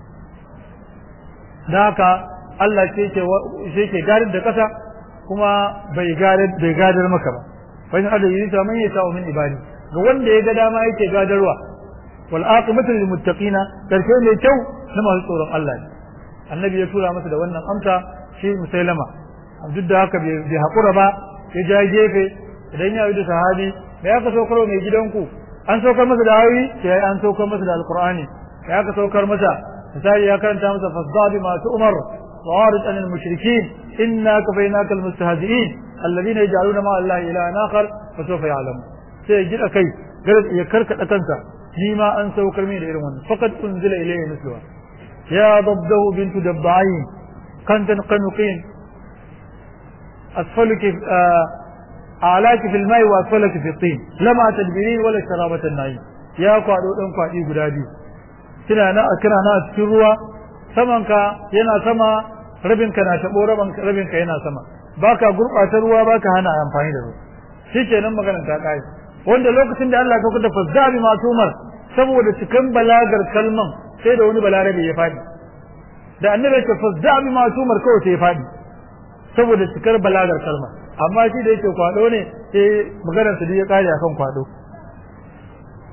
da haka Allah ce ke shi ke gadar da kasa kuma bai gadar bai gadar maka ba fa in hada yi ta man yasa min ibadi ga wanda ya ga dama yake gadarwa wal aqibatu lil muttaqina karshe ne kyau na masu tsoron Allah ne annabi ya tura masa da wannan amsa shi musailama duk da haka bai hakura ba ya ja gefe idan ya yi da sahabi da ya ka saukar mai gidanku an saukar masa da ayoyi sai an saukar masa da alqur'ani ya ka saukar masa misali ya karanta masa fasdabi ma umar wa arid anil mushrikin inna kafaynaka almustahzi'in alladhina yaj'aluna ma allahi ilahan akhar fa sawfa ya'lamu sai ya gida kai ya karkada kansa ni ma an saukar mai da irin wannan faqad unzila ilayhi misluha يا ضبده بنت دبعين كنت قنقين أسفلك آه أعلاك في الماء وأسفلك في الطين لما تدبرين ولا شرابة النعيم يا قعدوا أن قعدي قدادي كنا نا كنا نا تشروا سمنك ينا سما ربنك نا تبو ربنك ربنك ينا سما baka gurɓata ruwa baka hana amfani da ruwa shikenan maganar ta kai wanda lokacin da Allah ya kawo da fazzabi matumar saboda cikan balagar kalman sai da wani balarabe ya fadi da annabi ya fazza bi masumar kawai sai ya fadi saboda cikar balagar kalma amma shi da yake kwado ne sai maganar su ya kare akan kwado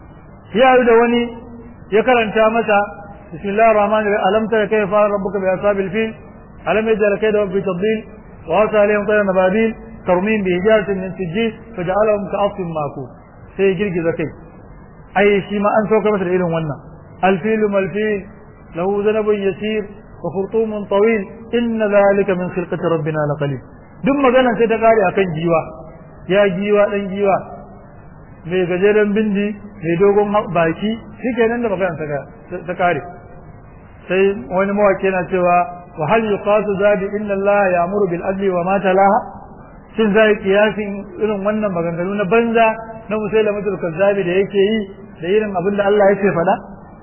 ya yi da wani ya karanta masa bismillahir rahmanir rahim alam tara kayfa fa'ala rabbuka bi ashabil fil alam yaj'al kaydahum fi tadlil wa arsa alayhim tayran ababil tarmim bi hijaratin min sijil faj'alahum ka'asfin ma'kul sai girgiza kai ai shi ma an sauka masa da irin wannan alfilu malfil lahu zanabun yasir wa khurtumun tawil inna dhalika min khilqati rabbina laqalil duk maganar sai ta kare akan giwa ya giwa dan giwa mai gajeren bindi mai dogon baki shikenan da maganar ta kare sai wani mawaki yana cewa wa hal yuqasu zabi inna allaha ya'muru bil adli wa ma talaha shin zai kiyasin irin wannan maganganu na banza na musailamatul kazzabi da yake yi da irin abin da Allah yake faɗa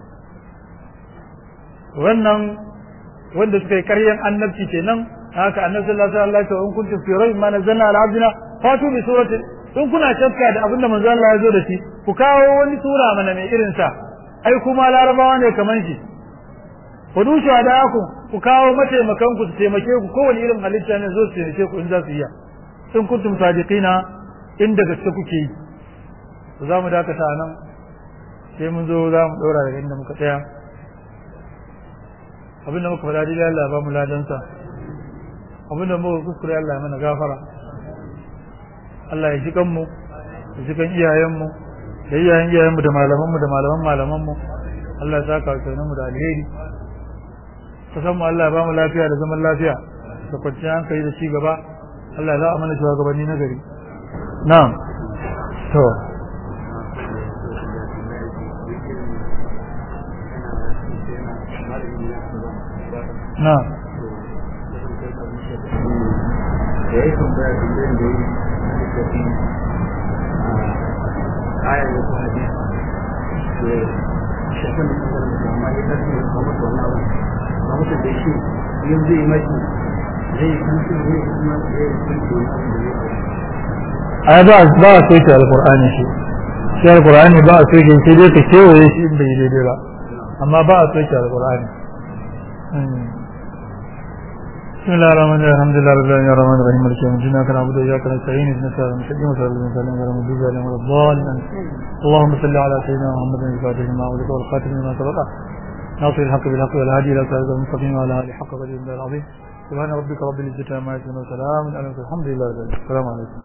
wannan wanda suka yi karyan annabci kenan haka annabi sallallahu alaihi wasallam in kuntum fi raybin ma nazzalna ala abdina fatu bi surati in kuna shakka da abin da manzo Allah ya zo da shi ku kawo wani sura mana mai irin sa ai kuma larabawa ne kaman shi ku dushe da ku ku kawo mataimakan ku su taimake ku kowane irin halitta ne zo su taimake ku in za su iya in kuntum sadiqina in daga gaske kuke yi za mu dakata nan sai mun zo za mu ɗora daga inda muka tsaya abinda muka faɗa dai Allah ba mu ladansa abinda muka kuskure Allah ya mana gafara Allah ya ji kanmu ya ji kan iyayenmu da iyayen iyayenmu da malamanmu da malaman malamanmu Allah ya saka mu da alheri kasan mu Allah ya ba mu lafiya da zaman lafiya da kwanciyar hankali da ci gaba Allah ya za a mana shugabanni na gari na'am to na da ya tambaya da zai da yi tafi a ayar da kuma hadisi da shafin da kuma da amma ya tafi da kuma da wani abu ba mutu da shi yin zai maki zai kanci zai kuma zai kanci wani abu da zai ai ba ba a soke alqur'ani shi shi alqur'ani ba a soke sai dai ka kewaye shi in bai daidai ba amma ba a soke alqur'ani بسم الله الرحمن الرحيم الحمد لله رب العالمين الرحمن الرحيم مالك يوم الدين اياك نعبد واياك نستعين اهدنا الصراط المستقيم صراط الذين انعمت عليهم غير المغضوب عليهم ولا الضالين اللهم صل على سيدنا محمد الفاتح لما أغلق والخاتم لما سبق ناصر الحق بالحق والهادي الى صراط المستقيم وعلى اله حق قدره العظيم سبحان ربك رب العزه عما يصفون وسلام على المرسلين الحمد لله رب العالمين السلام عليكم